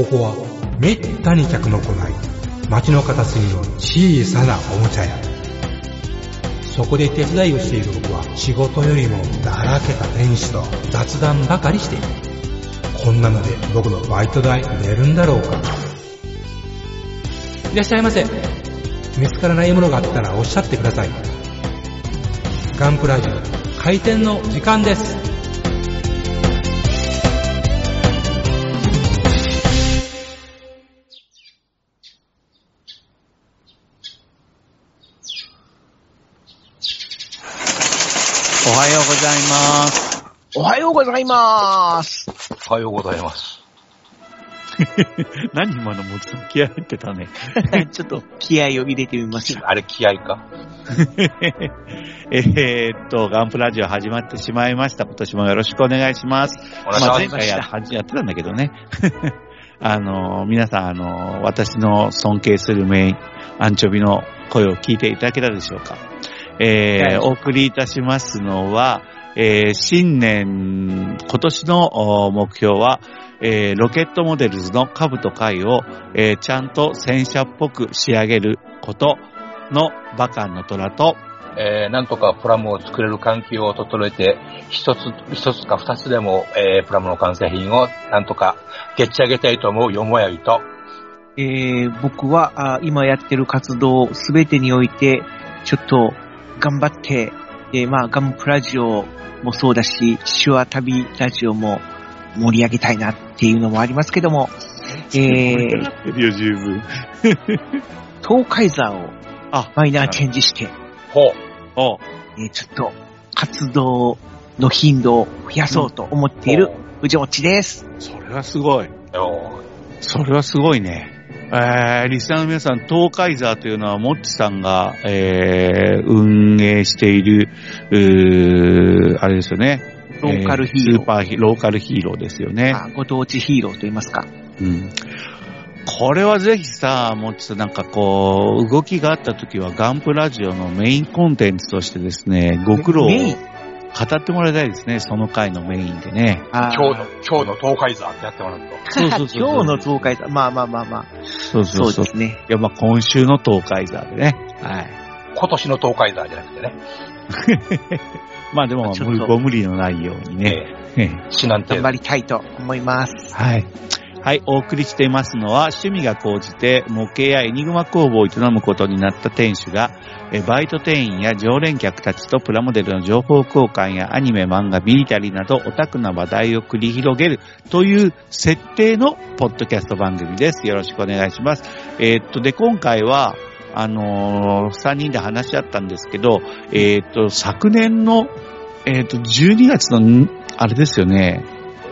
ここはめったに客の来ない街の片隅の小さなおもちゃ屋。そこで手伝いをしている僕は仕事よりもだらけた店主と雑談ばかりしている。こんなので僕のバイト代出るんだろうか。いらっしゃいませ。見つからないものがあったらおっしゃってください。ガンプラジオ開店の時間です。 おはようございます。 おはようございます。 おはようございます。 何今のもつ気合入ってたね。 ちょっと気合を入れてみました。 あれ気合かガンプラジオ始まってしまいました。今年もよろしくお願いします。前回やってたんだけどね。皆さん、私の尊敬するメイン、アンチョビの声を聞いていただけたでしょうか。お送りいたしますのは、新年、今年の目標は、ロケットモデルズの株と貝を、ちゃんと戦車っぽく仕上げることのバカンの虎と、 なんとかプラムを作れる環境を整えて、一つか二つでも、プラムの完成品をなんとかゲッチ上げたいと思うよもやいと、 僕は今やってる活動すべてにおいて、ちょっと頑張って、ガンプラジオもそうだし、手話旅ラジオも盛り上げたいなっていうのもありますけども、 十分。 東海座をマイナーチェンジして、ちょっと活動の頻度を増やそうと思っている藤もっちです。 それはすごい。それはすごいね。リスナーの皆さん、東海座というのは、もっちさんが、運営している、あれですよね。 ローカルヒーロー。 スーパーローカルヒーローですよね。 ご当地ヒーローと言いますか。 うん。これはぜひさ、もっちさんなんかこう、動きがあった時は、ガンプラジオのメインコンテンツとしてですね、ご苦労を語ってもらいたいですね、その回のメインでね。 今日の東海座ってやってもらうと。 今日の東海座。まあ。そうですね。 いや、今週の東海座でね。はい。 今年の東海座じゃなくてね。 でも、ご無理のないようにね。 頑張りたいと思います。 はい。はい、お送りしていますのは、趣味が高じて模型やエニグマ工房を営むことになった店主が、バイト店員や常連客たちとプラモデルの情報交換やアニメ、漫画、ビリタリーなどオタクな話題を繰り広げるという設定のポッドキャスト番組です。よろしくお願いします。で、今回は、3人で話し合ったんですけど、昨年の、12月の、あれですよね、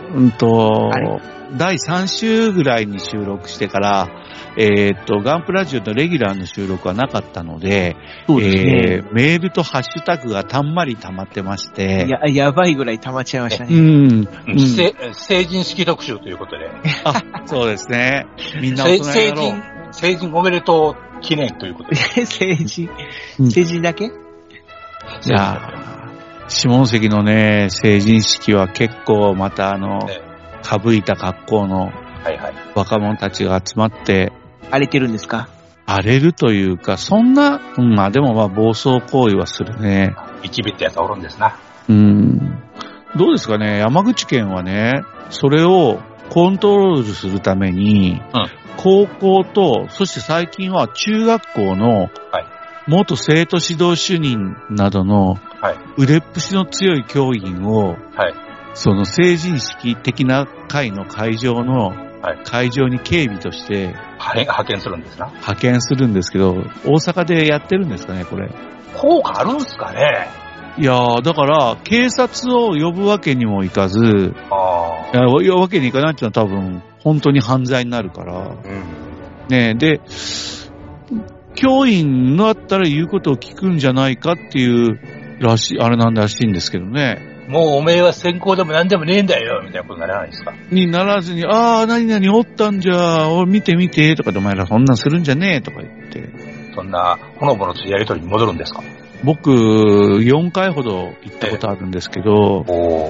第3週ぐらいに収録してから、ガンプラジオのレギュラーの収録はなかったので、 そうですね。 メールとハッシュタグがたんまり溜まってまして。 やばいぐらい溜まっちゃいましたね。 成人式特集ということで。 そうですね。みんな大人やろう。 成人おめでとう記念ということで。 成人だけ？ じゃあ、下関のね、成人式は結構またかぶいた格好の若者たちが集まって、 荒れてるんですか？ 荒れるというか、そんな、でも暴走行為はするね。 一ビってやつおるんですな。 どうですかね、山口県はね、それをコントロールするために、高校と、そして最近は中学校の元生徒指導主任などの腕っぷしの強い教員を、その成人式的な会の会場に警備として派遣するんですな。 派遣するんですけど、大阪でやってるんですかね、これ。 効果あるんですかね。 いやー、だから警察を呼ぶわけにもいかず、呼ぶわけにいかないっていうのは多分本当に犯罪になるから、ね。で、教員のあったら言うことを聞くんじゃないかっていうあれなんらしいんですけどね。 もうおめえは先行でも何でもねえんだよみたいなことにならないですか？ にならずに、何々おったんじゃ、見て見てとかで、お前らそんなんするんじゃねえとか言って。 そんなほのぼのとやりとりに戻るんですか？ 僕4回ほど行ったことあるんですけど、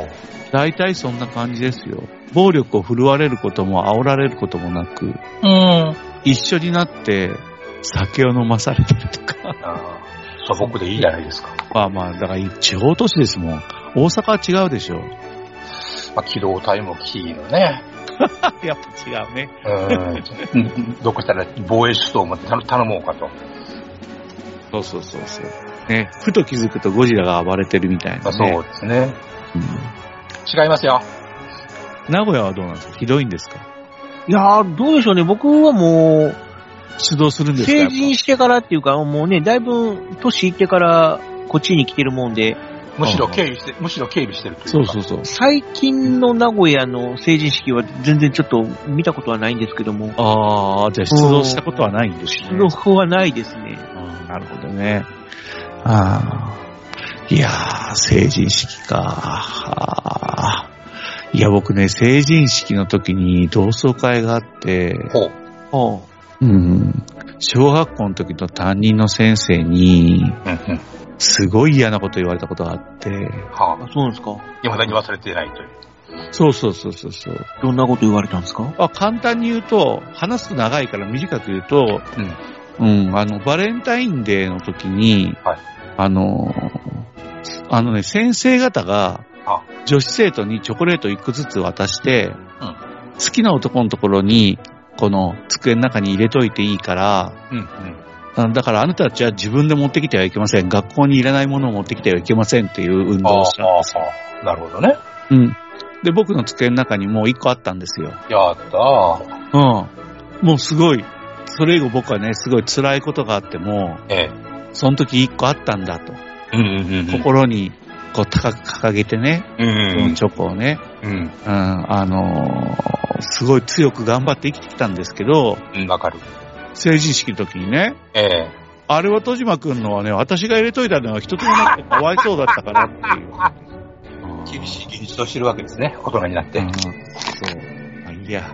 大体そんな感じですよ。暴力を振るわれることも煽られることもなく、一緒になって酒を飲まされてるとか。 素朴でいいじゃないですか。 まあ、だから地方都市ですもん。大阪は違うでしょ。 まあ、機動隊もキーのね。 やっぱ違うね。 どこしたら防衛出動も頼もうかと。 そう。ね、ふと気づくとゴジラが暴れてるみたいな、ね。 そうですね。違いますよ。 名古屋はどうなんですか？ひどいんですか？ いやー、どうでしょうね。僕はもう、 出動するんですか？ 成人してからっていうか、もうね、だいぶ年いってからこっちに来てるもんで、 むしろ警備してるというか。 そう。 最近の名古屋の成人式は全然ちょっと見たことはないんですけども。 じゃあ出動したことはないんですね。 出動はないですね。 なるほどね。いやー、成人式か。いや、僕ね、成人式の時に同窓会があって、小学校の時の担任の先生に、すごい嫌なこと言われたことがあって。 そうなんですか？ 未だに忘れてないという。 そう。 どんなこと言われたんですか？ 簡単に言うと、話すと長いから短く言うと、バレンタインデーの時に、先生方が、女子生徒にチョコレート1個ずつ渡して、好きな男のところに、この机の中に入れといていいから、だからあなたたちは自分で持ってきてはいけません。学校にいらないものを持ってきてはいけませんっていう運動をしたんですよ。 なるほどね。 で、僕の机の中にもう1個あったんですよ。 やったー。 もうすごい、それ以後僕はね、すごい辛いことがあっても、その時1個あったんだと。心にこう高く掲げてね、チョコをね、すごい強く頑張って生きてきたんですけど、 わかる。 成人式の時にね、あれは戸島くんのはね、私が入れといたのは一つもなくてかわいそうだったからっていう。 厳しい現実を知るわけですね、大人になって。 そう。いや。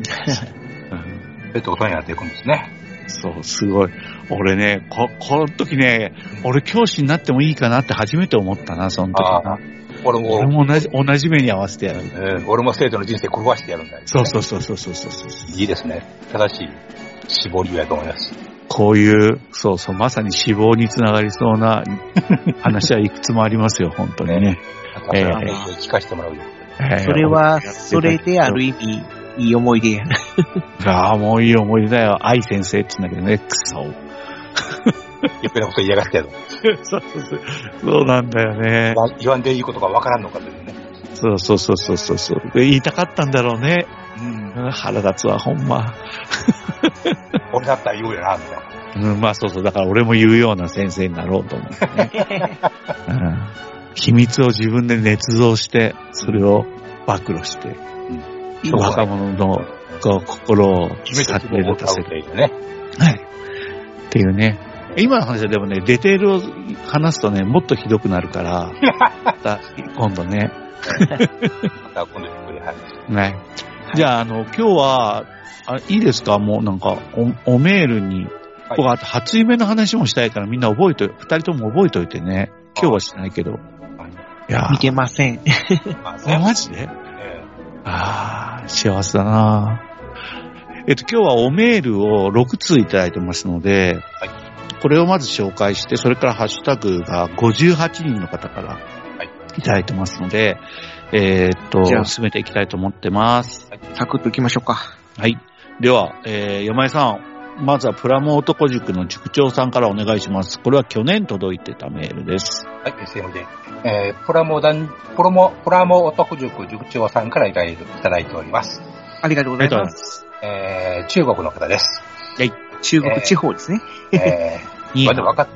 大人になっていくんですね。 そう、すごい。俺ね、この時ね、俺教師になってもいいかなって初めて思ったな、その時な。俺も同じ目に合わせてやる。 俺も生徒の人生狂わしてやるんだよ、ね。 そう。 いいですね。正しい絞りやと思います。 こういう、まさに死亡につながりそうな話はいくつもありますよ、本当にね。 聞かせてもらうよ。 それは、それである意味、いい思い出やな。 もういい思い出だよ。愛先生って言うんだけどね、クソ。 余計なこと言いやがってやる。 そうなんだよね。 言わんでいいことがわからんのかというね。 そう。言いたかったんだろうね。腹立つわ、ほんま。 俺だったら言うよな、みたいな。そう。だから俺も言うような先生になろうと思ってね。秘密を自分で捏造して、それを暴露して、若者の心をされるとする。っていうね。今の話はでもね、ディテールを話すとね、もっとひどくなるから、今度ね。じゃあ、今日は、いいですか？もうなんか、おメールに、僕あと初夢の話もしたいからみんな二人とも覚えておいてね。今日はしないけど。 見てません。 マジで？幸せだな。今日はおメールを6通いただいてますので、これをまず紹介して、それからハッシュタグが58人の方からいただいてますので、進めていきたいと思ってます。 サクッといきましょうか。 はい。では、山井さん、まずはプラモ男塾の塾長さんからお願いします。これは去年届いてたメールです。 はい、SM で。プラモ男塾塾長さんからいただいております。 ありがとうございます。 中国の方です。 はい。中国地方ですね。 まだ分かっ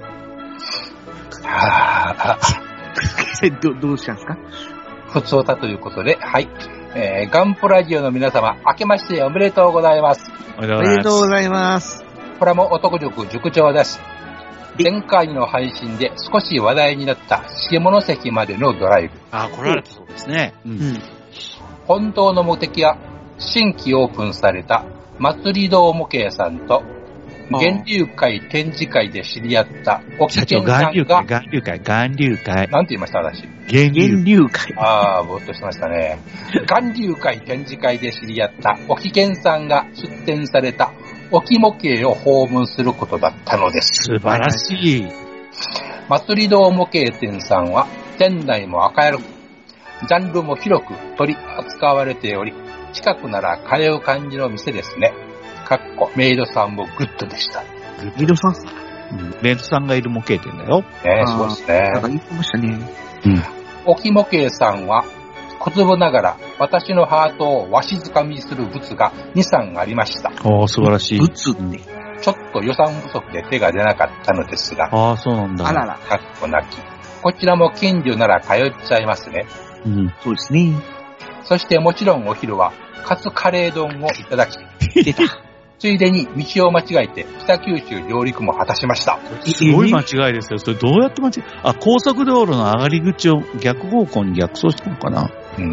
どうしたんですか？ 普通だということで、はい。ガンプラジオの皆様、明けましておめでとうございます。 おめでとうございます。 プラモ男塾塾長です。前回の配信で少し話題になった下関までのドライブ。 来られたそうですね。 本当の目的は、新規オープンされた祭り堂模型さんと、 源流会展示会で知り合った沖健さんが、 岩流会。 なんて言いました私。 源流会。 ぼーっとしてましたね。岩流会展示会で知り合った沖健さんが出展された沖模型を訪問することだったのです。 素晴らしい。 祭り堂模型店さんは店内も明るく、ジャンルも広く取り扱われており、近くなら通う感じの店ですね。メイドさんもグッドでした。 メイドさん？ メイドさんがいる模型店だよ。 すごいですね。 なんか言ってましたね。 沖模型さんは、小粒ながら私のハートをわしづかみする物が2、3ありました。 素晴らしい。 物って。 ちょっと予算不足で手が出なかったのですが。 そうなんだ。 あらら。 なき。こちらも近所なら通っちゃいますね。 そうですね。 そしてもちろんお昼は、カツカレー丼をいただき、 出た。 ついでに道を間違えて北九州上陸も果たしました。 すごい間違いですよ。それどうやって高速道路の上がり口を逆方向に逆走したのかな。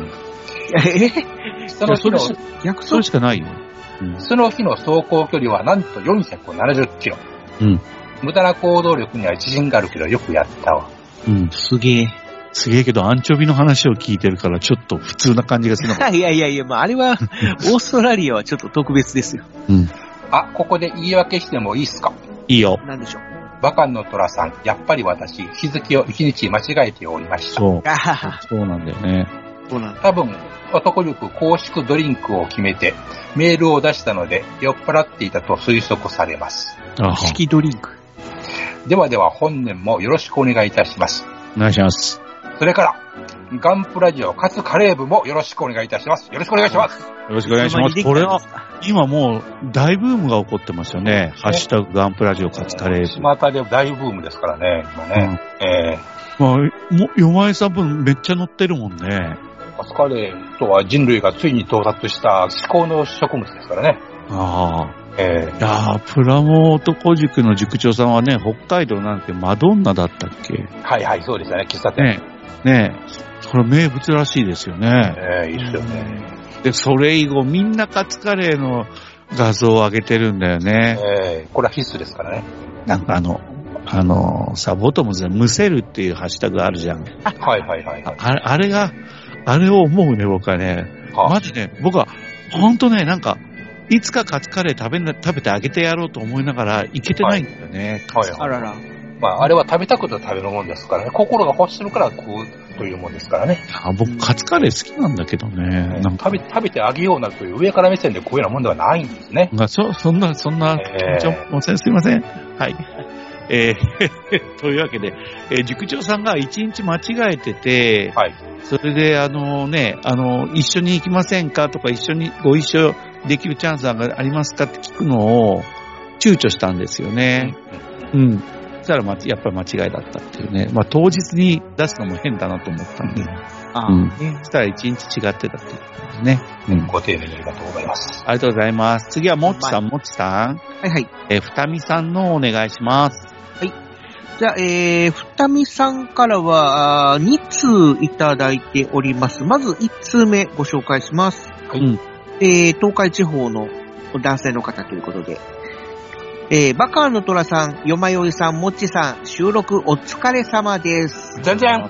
その日の逆走しかないよ。 その日の走行距離はなんと470キロ。無駄な行動力には自信があるけどよくやったわ。 すげえ。 すげえけど、アンチョビの話を聞いてるから、ちょっと普通な感じがするのか。 いや、あれは、オーストラリアはちょっと特別ですよ。 ここで言い訳してもいいっすか？ いいよ。 なんでしょう。 バカの虎さん、やっぱり私、日付を1日間違えておりました。 そうなんだよね。 多分、男力公式ドリンクを決めて、メールを出したので、酔っ払っていたと推測されます。 公式ドリンク。 では本年もよろしくお願いいたします。 お願いします。 それから、ガンプラジオかつカレー部もよろしくお願いいたします。よろしくお願いします。 よろしくお願いします。これは、今もう大ブームが起こってますよね。ハッシュタグガンプラジオかつカレー部。 巷で大ブームですからね、今ね。 よまえさん分めっちゃ載ってるもんね。 カツカレーとは人類がついに到達した至高の食物ですからね。 プラモ男塾の塾長さんはね、北海道なんてマドンナだったっけ？ そうですね、喫茶店。 これ名物らしいですよね。 いいですよね。 で、それ以後みんなカツカレーの画像を上げてるんだよね。 これは必須ですからね。 なんかサボトムズでむせるっていうハッシュタグがあるじゃん。あれを思うね、僕はね。マジね、僕は、ほんとね、なんか、いつかカツカレー食べてあげてやろうと思いながら、いけてないんだよね。 あらら。 あれは食べたくて食べるもんですからね。心が欲してるから食うというもんですからね。僕、 カツカレー好きなんだけどね。 食べてあげようなという上から目線でこういうようなもんではないんですね。 そんな、すいません。はい。というわけで、塾長さんが一日間違えてて、それで、一緒に行きませんかとか、ご一緒できるチャンスがありますかって聞くのを躊躇したんですよね。そしたらやっぱり間違いだったっていうね。当日に出すのも変だなと思ったんで。そしたら一日違ってたっていうことですね。 ご丁寧にありがとうございます。 ありがとうございます。次はもっちさん。ふたみさんのお願いします。 じゃあ、ふたみさんからは、2通いただいております。まず1通目ご紹介します。東海地方の男性の方ということで。バカの虎さん、よまよいさん、もっちさん、収録お疲れ様です。 全然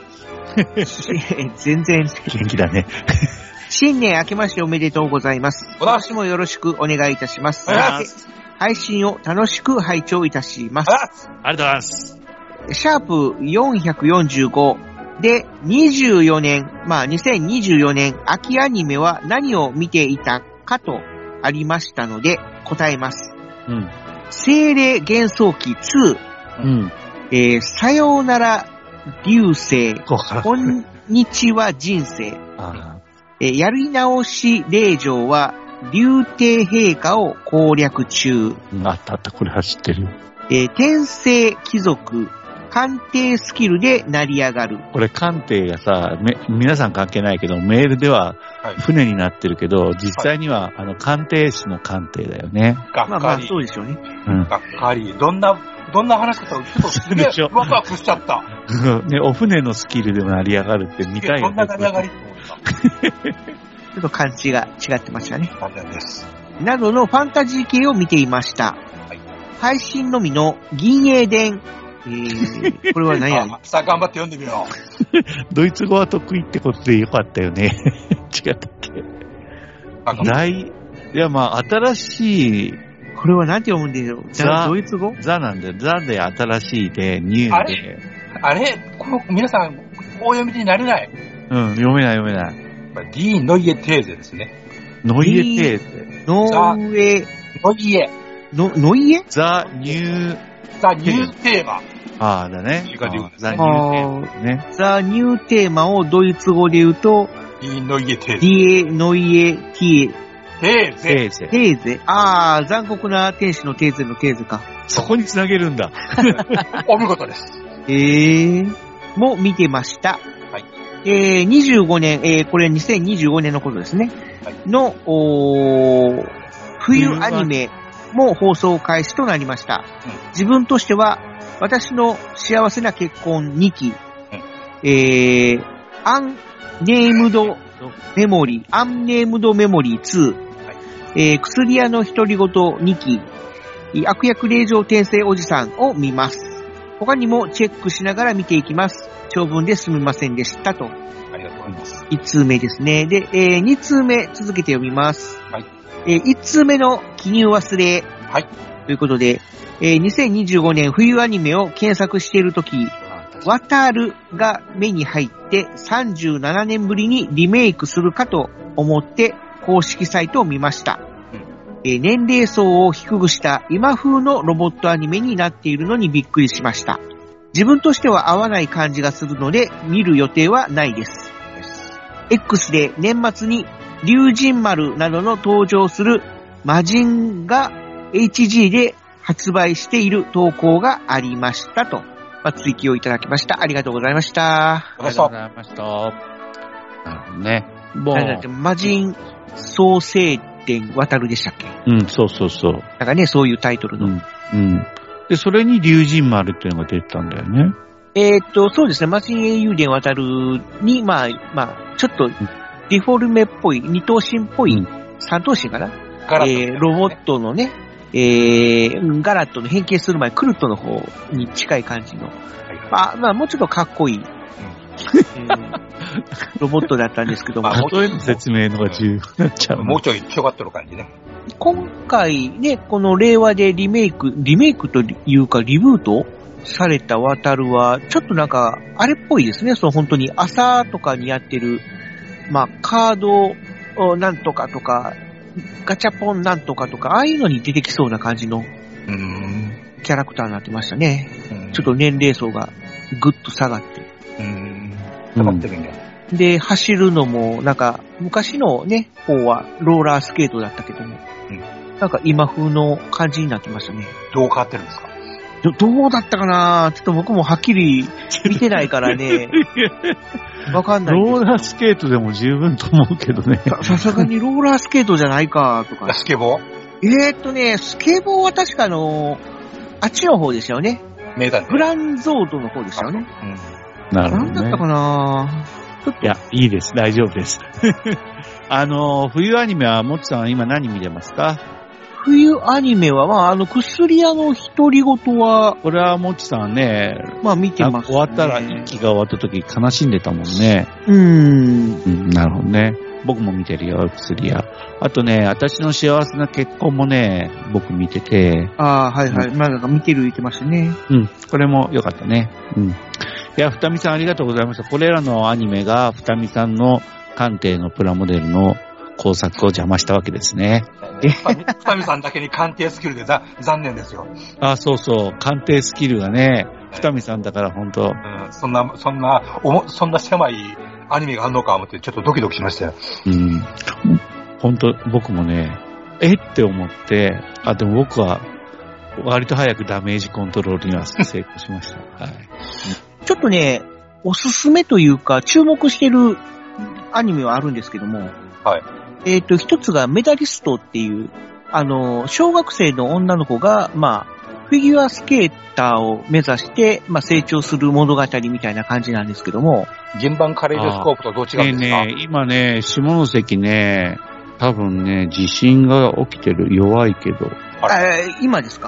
元気だね。 新年明けましておめでとうございます。今年もよろしくお願いいたします。配信を楽しく拝聴いたします。 ありがとうございます。 シャープ445で24年、2024年秋アニメは何を見ていたかとありましたので答えます。精霊幻想記2、さようなら流星、こんにちは人生、やり直し令嬢は竜帝陛下を攻略中。 あった、これは知ってる。 転生貴族、鑑定スキルで成り上がる。 これ鑑定がさ、皆さん関係ないけど、メールでは船になってるけど、実際には鑑定士の鑑定だよね。 そうでしょうね。 がっかり。どんな話だったらちょっとすげえワクワクしちゃった。 ね、お船のスキルで成り上がるって見たいよね。 どんな成り上がりって思った。 ちょっと漢字が違ってましたね。 残念です。 などのファンタジー系を見ていました。 配信のみの銀英伝。これは何やさあ頑張って読んでみよう。ドイツ語は得意ってことでよかったよね。違ったっけ？いや、まあ、新しい。 これは何て読むんでしょう？ドイツ語？ ザなんで、ザで新しいで、ニューで。 あれこの皆さん、大読みになれない。 うん、読めない。 ディー・ノイエ・テーゼですね。 ノイエ・テーゼ。 ノイエ。 ザ・ニューテーマ。 ああ、だね。 ザ・ニューテーマね。ザ・ニューテーマをドイツ語で言うと、 ディー・ノイエ・テーゼ。 ディエ・ノイエ・テーゼ。残酷な天使のテーゼのテーゼか。 そこに繋げるんだ。 お見事です。 も見てました。 はい。 25年、これ2025年のことですね。はい、の、冬アニメも放送開始となりました。自分としては、私の幸せな結婚2期、アンネームドメモリー2、薬屋の独り言2期、悪役令嬢転生おじさんを見ます。他にもチェックしながら見ていきます。長文ですみませんでしたと。 ありがとうございます。 1通目ですね。で、2通目続けて読みます。 はい。 1通目の記入忘れ。 はい。 ということで、2025年冬アニメを検索しているとき、ワタルが目に入って37年ぶりにリメイクするかと思って公式サイトを見ました。年齢層を低くした今風のロボットアニメになっているのにびっくりしました。自分としては合わない感じがするので見る予定はないです。X で年末に龍神丸などの登場する魔人が HG で発売している投稿がありましたと。追記をいただきました。ありがとうございました。 ありがとうございました。なるほどね。 魔人創世伝渡るでしたっけ？ うん、そう。 なんかね、そういうタイトルの。 で、それに龍神丸っていうのが出てたんだよね。 そうですね。魔人英雄伝渡るに、ちょっとデフォルメっぽい、二頭身っぽい、三頭身かな？ロボットのね、ガラットの変形する前、クルトの方に近い感じの。もうちょっとかっこいい。ロボットだったんですけども。 例えの説明のが重要になっちゃう。 もうちょい強がってる感じね。 今回ね、この令和でリメイクというかリブートされた渡るは、ちょっとなんか、あれっぽいですね。本当に朝とかにやってる、カードなんとかとか、ガチャポンなんとかとか、ああいうのに出てきそうな感じのキャラクターになってましたね。ちょっと年齢層がぐっと下がって。 下がってるんや。 で、走るのも、なんか、昔のね、方はローラースケートだったけども、なんか今風の感じになってましたね。 どう変わってるんですか？ どうだったかな？ちょっと僕もはっきり見てないからね。わかんない。 ローラースケートでも十分と思うけどね。 さすがにローラースケートじゃないか、とか。 スケボー？スケボーは確かあっちの方でしたよね。グランゾードの方でしたよね。 なるほどね。 何だったかな？ いや、いいです。大丈夫です。冬アニメは、もっちさん今何見てますか？ 冬アニメは、薬屋の独り言は、 これはもっちさんね、 見てますね。 終わったら、一期が終わった時悲しんでたもんね。なるほどね。僕も見てるよ、薬屋。あとね、私の幸せな結婚もね、僕見てて。 はいはい。なんか見てる言ってましたね。 これも良かったね。いや、二見さんありがとうございました。これらのアニメが二見さんの鑑定のプラモデルの工作を邪魔したわけですね。 二見さんだけに鑑定スキルで残念ですよ。 そう。鑑定スキルがね、二見さんだから本当。 そんな狭いアニメがあるのか思ってちょっとドキドキしましたよ。 本当僕もね、って思って、でも僕は割と早くダメージコントロールには成功しました。 ちょっとね、おすすめというか、注目してるアニメはあるんですけども、一つがメダリストっていう、小学生の女の子が、フィギュアスケーターを目指して、成長する物語みたいな感じなんですけども。 現場カレイドスコープとどう違うんですか？ 今ね、下関ね、多分ね、地震が起きてる。弱いけど。 今ですか？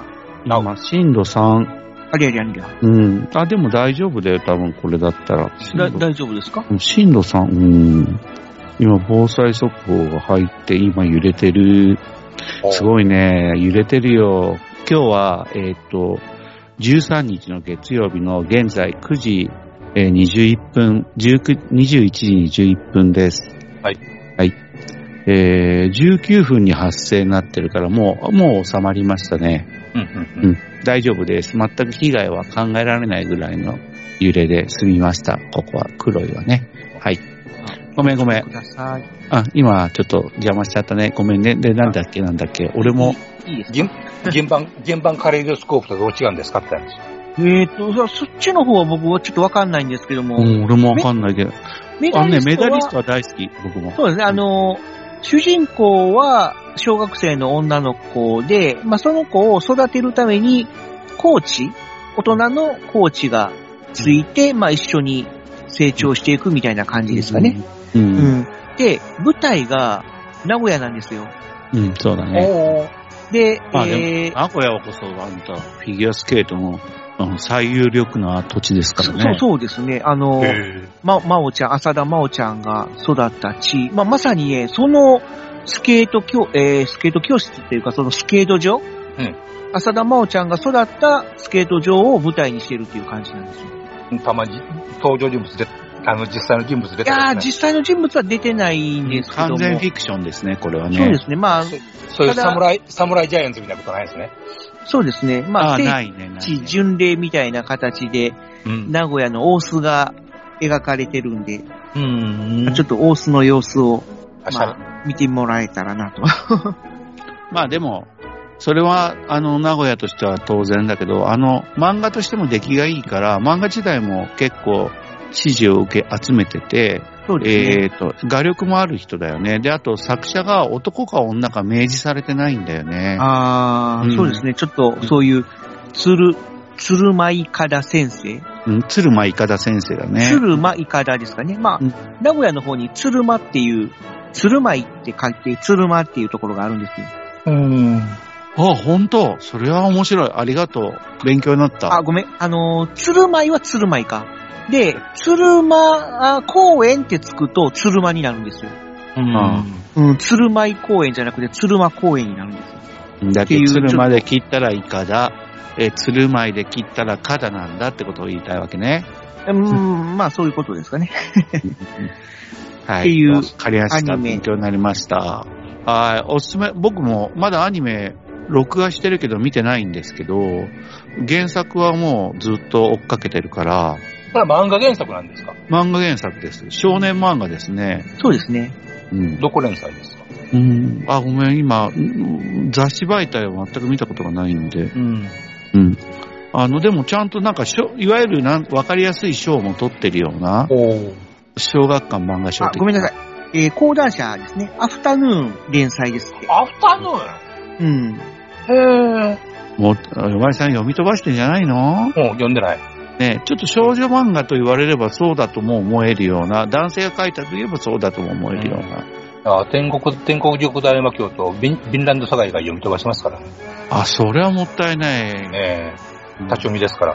今、震度3。 ありゃりゃりゃ。 うん。あ、でも大丈夫だよ、多分これだったら。 大丈夫ですか？ 震度3、今、防災速報が入って、今揺れてる。すごいね、揺れてるよ。今日は、13日の月曜日の現在9時、21分、21時21分です。 はい。 はい。19分に発生になってるから、もう収まりましたね。大丈夫です。全く被害は考えられないぐらいの揺れで済みました。ここは黒いわね。はい。ごめん。あ、今ちょっと邪魔しちゃったね。ごめんね。で、なんだっけ。俺も。 いいですか？ 原版カレイドスコープとどう違うんですかって話。 そっちの方は僕はちょっとわかんないんですけども。 俺もわかんないけど。メダリストは大好き、僕も。 そうですね。主人公は小学生の女の子で、その子を育てるために、大人のコーチがついて、一緒に成長していくみたいな感じですかね。で、舞台が名古屋なんですよ。 そうだね。 で、 名古屋はこそ、フィギュアスケートの最有力な土地ですからね。 そうですね。真央ちゃん、浅田真央ちゃんが育った地、まさにね、そのスケート教室っていうか、そのスケート場、浅田真央ちゃんが育ったスケート場を舞台にしてるっていう感じなんですよ。 たまに登場人物で、実際の人物出てる、ね。 実際の人物は出てないんですけども。 完全フィクションですね、これはね。 そうですね。 そういうサムライジャイアンツみたいなことないですね。 そうですね。 ないね。 巡礼みたいな形で、名古屋の大須が描かれてるんで、ちょっと大須の様子を、見てもらえたらなと。 でも、それは、名古屋としては当然だけど、漫画としても出来がいいから、漫画自体も結構支持を集めてて、 そうですね。 画力もある人だよね。で、あと作者が男か女か明示されてないんだよね。 そうですね。ちょっとそういう、鶴舞筏先生。 鶴舞筏先生だね。 鶴舞筏ですかね。名古屋の方に鶴舞っていう、鶴舞って書いて、鶴舞っていうところがあるんですよ。 本当？それは面白い。ありがとう。勉強になった。 ごめん。鶴舞は鶴舞か。で、鶴舞公園ってつくと鶴舞になるんですよ。鶴舞公園じゃなくて鶴舞公園になるんですよ。 だけど鶴舞で切ったらイカだ。鶴舞で切ったらカダなんだってことを言いたいわけね。 そういうことですかね。 はい。 っていうアニメ。勉強になりました。おすすめ、僕もまだアニメ、録画してるけど見てないんですけど、原作はもうずっと追っかけてるから。 これは漫画原作なんですか？ 漫画原作です。少年漫画ですね。 そうですね。 どこ連載ですか？ ごめん、今、雑誌媒体は全く見たことがないんで。でもちゃんといわゆるわかりやすい賞も取ってるような、小学館漫画賞的な。 ごめんなさい。講談社ですね。アフタヌーン連載ですって。 アフタヌーン？へー。もう、お前さん読み飛ばしてんじゃないの？ 読んでない。 ね、ちょっと少女漫画と言われればそうだとも思えるような、男性が書いたといえばそうだとも思えるような。 天国塾大魔教とビンランドサガイが読み飛ばしますからね。 それはもったいない。 立ち読みですから。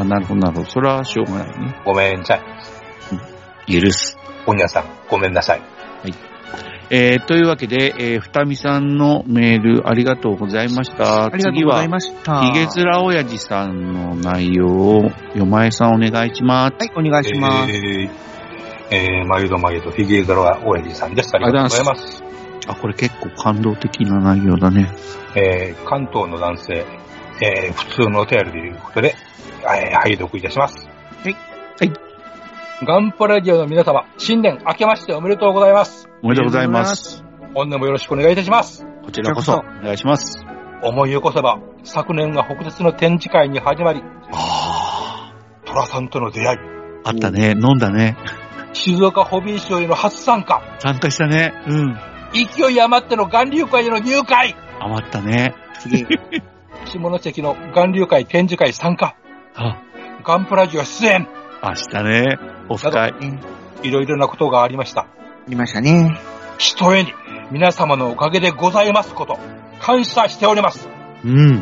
なるほど。それはしょうがないね。 ごめんなさい。 許す。 本屋さん、ごめんなさい。 はい。というわけで、二見さんのメールありがとうございました。 ありがとうございました。 次は、ひげづらおやじさんの内容を、よまえさんお願いします。 はい、お願いします。 毎度ひげづらおやじさんです。ありがとうございます。 これ結構感動的な内容だね。 関東の男性、普通のお便りということで、拝読いたします。 はい。 ガンプラジオの皆様、新年明けましておめでとうございます。 おめでとうございます。 本年もよろしくお願いいたします。 こちらこそ、お願いします。 思い起こせば、昨年は北鉄の展示会に始まり、寅さんとの出会い。 あったね、飲んだね。 静岡ホビーショーへの初参加。 参加したね。 勢い余っての巌流会への入会。 余ったね。 すげえ。 下関の巌流会展示会参加。ガンプラジオ出演。 したね。オフ会。 いろいろなことがありました。 ありましたね。 ひとえに皆様のおかげでございますこと、感謝しております。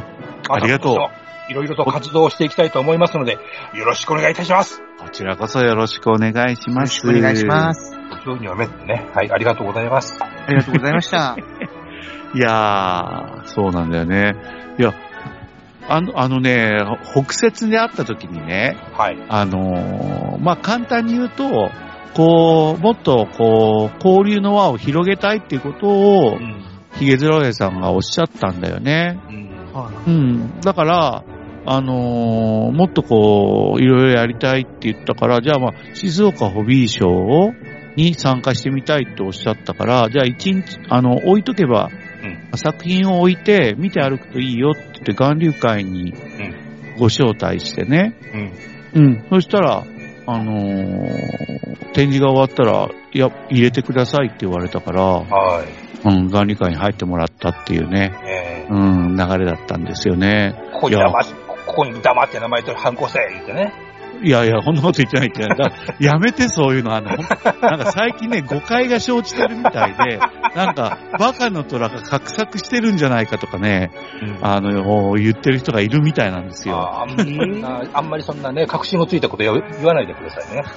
ありがとう。 いろいろと活動をしていきたいと思いますので、よろしくお願いいたします。 こちらこそよろしくお願いします。 よろしくお願いします。 ご興味をめってね。はい、ありがとうございます。 ありがとうございました。 いやー、そうなんだよね。いや、ね、北摂で会った時にね、 はい。 まあ、簡単に言うと、もっと、交流の輪を広げたいっていうことを、ヒゲズラ親さんがおっしゃったんだよね。だから、もっといろいろやりたいって言ったから、じゃあまあ、静岡ホビーショーに参加してみたいっておっしゃったから、じゃあ一日、置いとけば、作品を置いて見て歩くといいよって言って巌流会にご招待してね。そしたら、展示が終わったら、いや、入れてくださいって言われたから、巌流会に入ってもらったっていうね、流れだったんですよね。 ここに黙って名前と反抗せ言ってね。 いやいや、こんなこと言ってないってない。やめて、そういうの。なんか最近ね、誤解が生じてるみたいで、なんか、バカの虎が画策してるんじゃないかとかね、言ってる人がいるみたいなんですよ。 あんまりそんなね、確信をついたこと言わないでくださいね。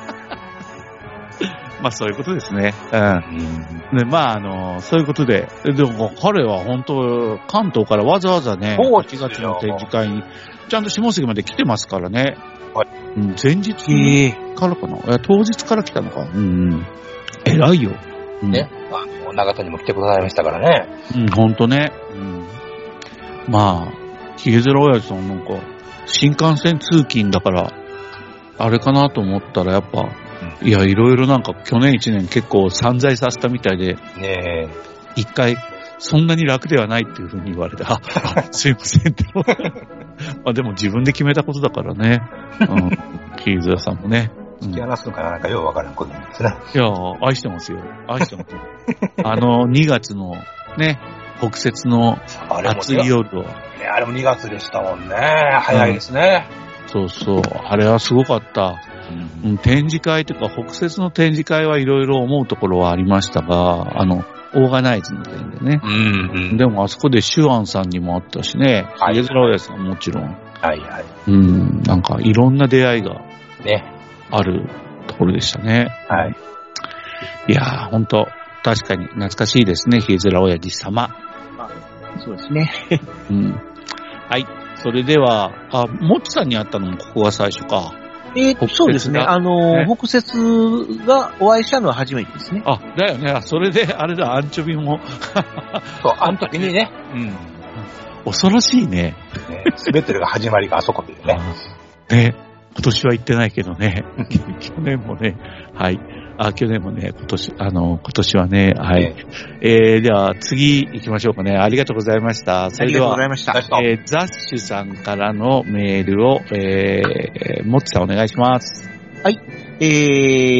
まあそういうことですね。で、まあそういうことで、でも彼は本当、関東からわざわざね、8月の展示会に、ちゃんと下関まで来てますからね。前日からかな、当日から来たのか。偉いよ。 ね。長田にも来てくださいましたからね。 ほんとね。まあ、ヒゲゼロ親父さんなんか、新幹線通勤だから、あれかなと思ったらやっぱ、いや、いろいろなんか去年1年結構散財させたみたいで、一回、そんなに楽ではないっていうふうに言われて、すいませんって。まあでも自分で決めたことだからね。ヒゲゼロさんもね。 引き離すのかな、なんかようわからんことなんですね。 いや、愛してますよ。愛してますよ。2月のね、北摂の暑い夜を。 あれも2月でしたもんね。早いですね。 そうそう。あれはすごかった。展示会というか、北摂の展示会はいろいろ思うところはありましたが、オーガナイズの点でね。でもあそこでシュアンさんにもあったしね、ヒゲゼロ親さんもちろん。なんかいろんな出会いがあるところでしたね。いやー、ほんと、確かに懐かしいですね、ヒゲゼロ親父様。 そうですね。 はい。それでは、もっちさんに会ったのもここが最初か。 そうですね。北摂がお会いしたのは初めてですね。 だよね。それで、あれだ、アンチョビも。 そう、あの時にね。 恐ろしいね。 すべてが始まりがあそこでね。 ね。今年は行ってないけどね。去年もね。はい。去年もね、今年はね、はい。では、次行きましょうかね。ありがとうございました。それでは、 ありがとうございました。 ザッシュさんからのメールを、もっちさんお願いします。 はい。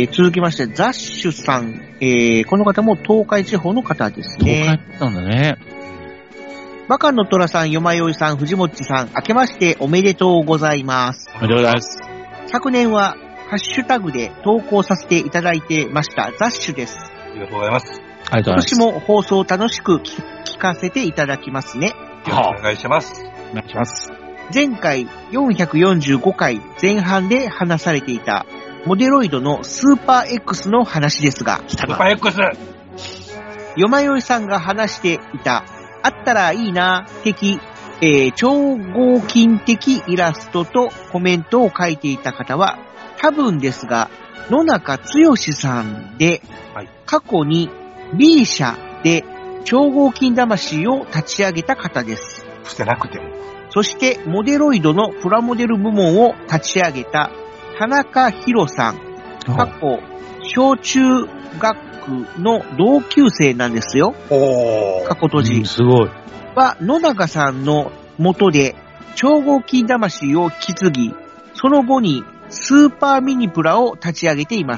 続きまして、ザッシュさん、この方も東海地方の方ですね。 東海なんだね。 バカの虎さん、よまよいさん、藤もっちさん、明けましておめでとうございます。 おめでとうございます。 昨年は、ハッシュタグで投稿させていただいてました、ザッシュです。 ありがとうございます。 今年も放送楽しく聞かせていただきますね。 よろしくお願いします。 お願いします。 前回445回前半で話されていたモデロイドのスーパー X の話ですが、 スーパー X! よまよいさんが話していたあったらいいな的、超合金的イラストとコメントを書いていた方は多分ですが、野中剛さんで、過去に B 社で超合金魂を立ち上げた方です。 捨てなくても。 そしてモデロイドのプラモデル部門を立ち上げた田中博さん、過去小中学の同級生なんですよ。過去閉じ。 すごい。 は野中さんの元で超合金魂を引き継ぎ、その後にスーパーミニプラを立ち上げています。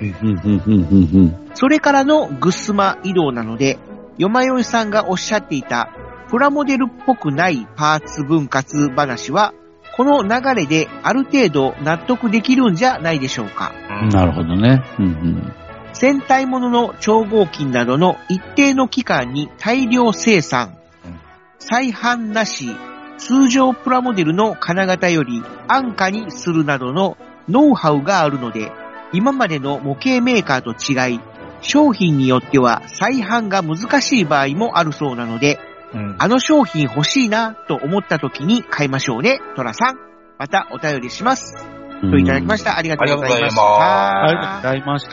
それからのグスマ移動なので、よまよいさんがおっしゃっていたプラモデルっぽくないパーツ分割話は、この流れである程度納得できるんじゃないでしょうか。 なるほどね。 戦隊ものの超合金などの一定の期間に大量生産、再販なし通常プラモデルの金型より安価にするなどのノウハウがあるので、今までの模型メーカーと違い、商品によっては再販が難しい場合もあるそうなので、あの商品欲しいなと思った時に買いましょうね、トラさん。またお便りします。といただきました。ありがとうございました。 ありがとうございました。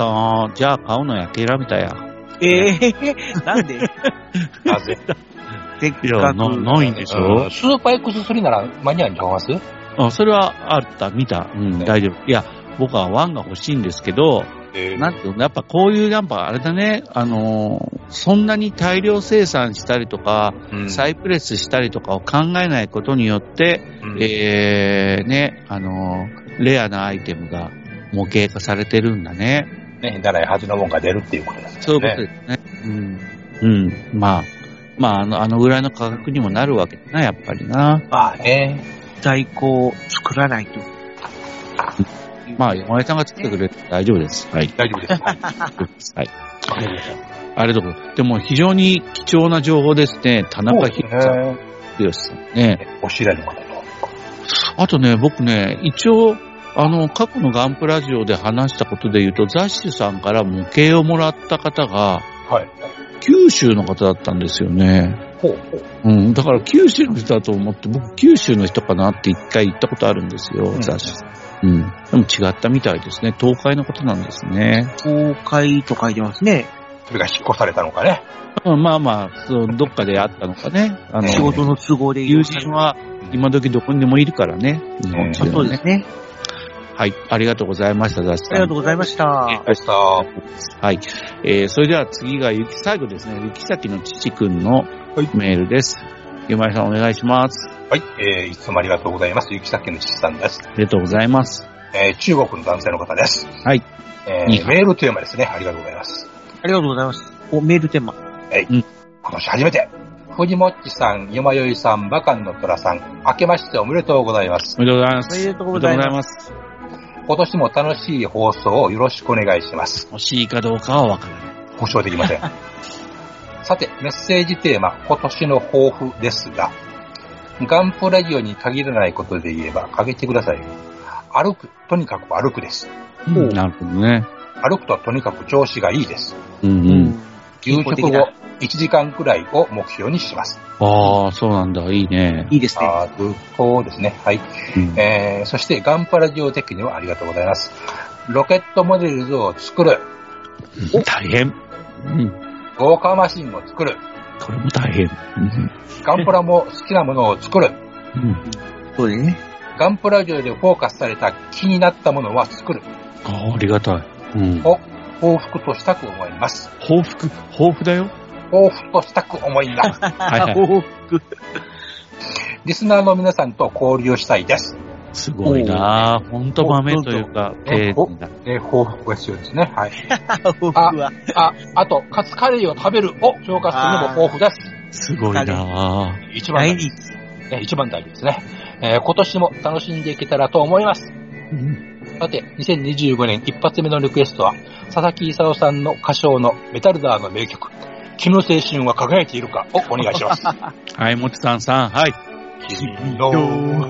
じゃあ買うのや諦めたや。 なんでなぜせっかく。 いや、ないんでしょ。 スーパー X3 なら間に合うんちゃいます？ それはあった、見た。大丈夫。いや、僕は1が欲しいんですけど、なんていうの、やっぱこういう、やっぱあれだね、そんなに大量生産したりとか、再プレスしたりとかを考えないことによって、ね、レアなアイテムが模型化されてるんだね。 ね、だから味のもんが出るっていうことですね。 そういうことですね。まあ、ぐらいの価格にもなるわけだな、やっぱりな。 まあね。 在庫を作らないと。 まあ、山根さんが作ってくれて大丈夫です。はい。 大丈夫です。はい。 はい。ありがとうございます。でも非常に貴重な情報ですね。田中宏さんね。 お知られの方と。 あとね、僕ね、一応、過去のガンプラジオで話したことで言うと、ザッシュさんから模型をもらった方が、 はい。 九州の方だったんですよね。だから九州の人だと思って、僕九州の人かなって一回言ったことあるんですよ、ザッシュさん。でも違ったみたいですね。東海のことなんですね。 東海と書いてますね。 それが引っ越されたのかね。 まあまあ、どっかであったのかね。 仕事の都合で友人は今時どこにでもいるからね。日本中でね。 そうですね。 はい。ありがとうございました、ザッシュさん。 ありがとうございました。 はい。それでは次が最後ですね。雪崎の父くんのメールです。山井さんお願いします。 はい。いつもありがとうございます。雪崎の父さんです。 ありがとうございます。 中国の男性の方です。 はい。 メールテーマですね。ありがとうございます。 ありがとうございます。メールテーマ。 はい。今年初めて。藤もっちさん、よまよいさん、バカンのトラさん、明けましておめでとうございます。 おめでとうございます。 おめでとうございます。 今年も楽しい放送をよろしくお願いします。 欲しいかどうかはわからない。 保証できません。さて、メッセージテーマ、今年の抱負ですが、ガンプラジオに限らないことで言えば、限ってくださいよ。歩く、とにかく歩くです。 なるほどね。 歩くととにかく調子がいいです。夕食後、1時間くらいを目標にします。 ああ、そうなんだ。いいね。 いいですね。 そうですね。はい。そして、ガンプラジオ的にはありがとうございます。ロケットモデルズを作る。 大変。 豪華マシンを作る。 これも大変。 ガンプラも好きなものを作る。 そうですね。 ガンプラジオでフォーカスされた気になったものは作る。 ありがたい。 を報復としたく思います。 報復だよ。 報復としたく思います。 報復。 リスナーの皆さんと交流したいです。 すごいなぁ。ほんと豆というか、 報復が必要ですね。はい。 報復は。 あと、カツカレーを食べるを消化するのも抱負です。 すごいなぁ。 一番大事ですね。今年も楽しんでいけたらと思います。さて、2025年一発目のリクエストは、佐々木勲さんの歌唱のメタルダーの名曲、君の青春は輝いているかをお願いします。 はい、もちさん、はい。 君の青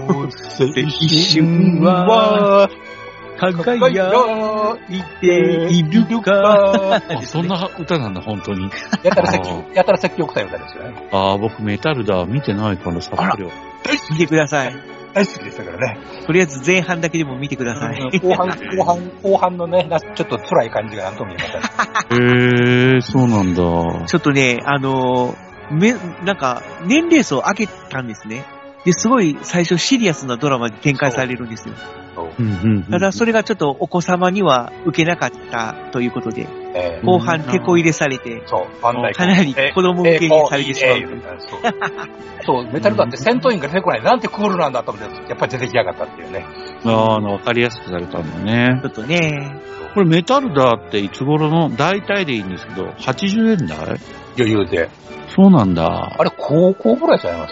春は輝いているか。 そんな歌なんだ、本当に。 やたら積極臭い歌ですよね。 僕メタルダー見てないからさっぱり。 見てください。 大好きでしたからね。 とりあえず前半だけでも見てください。 後半のね、ちょっと辛い感じがなんとも言えません。 そうなんだ。 ちょっとね、なんか、年齢層上げたんですね。で、すごい最初シリアスなドラマで展開されるんですよ。ただそれがちょっとお子様には受けなかったということで、後半手こ入れされて、かなり子供向けにされてしまう。 そう、メタルダーって戦闘員が出てこない。なんてクールなんだと思って、やっぱり出てきやがったっていうね。 わかりやすくされたんだね。 ちょっとね。 これメタルダーっていつ頃の、大体でいいんですけど、80年代余裕で。 そうなんだ。 あれ、高校ぐらいちゃいます？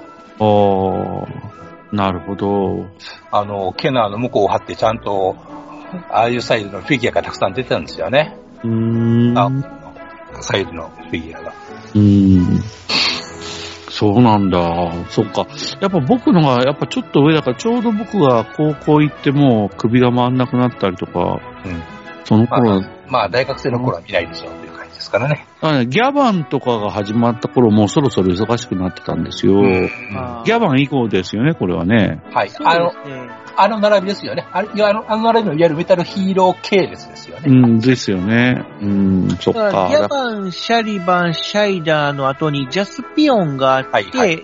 なるほど。 ケナーの向こうを張ってちゃんと、ああいうサイズのフィギュアがたくさん出てたんですよね。サイズのフィギュアが。 そうなんだ。そっか。やっぱ僕のが、やっぱちょっと上だから、ちょうど僕が高校行ってもう首が回んなくなったりとか、その頃、 まあ大学生の頃は見ないでしょうという感じですからね。 ギャバンとかが始まった頃、もうそろそろ忙しくなってたんですよ。ギャバン以降ですよね、これはね。 はい。あの並びですよね。あの並びのいわゆるメタルヒーロー系列ですよね。 ですよね。そっか。 ギャバン、シャリバン、シャイダーの後にジャスピオンがあって、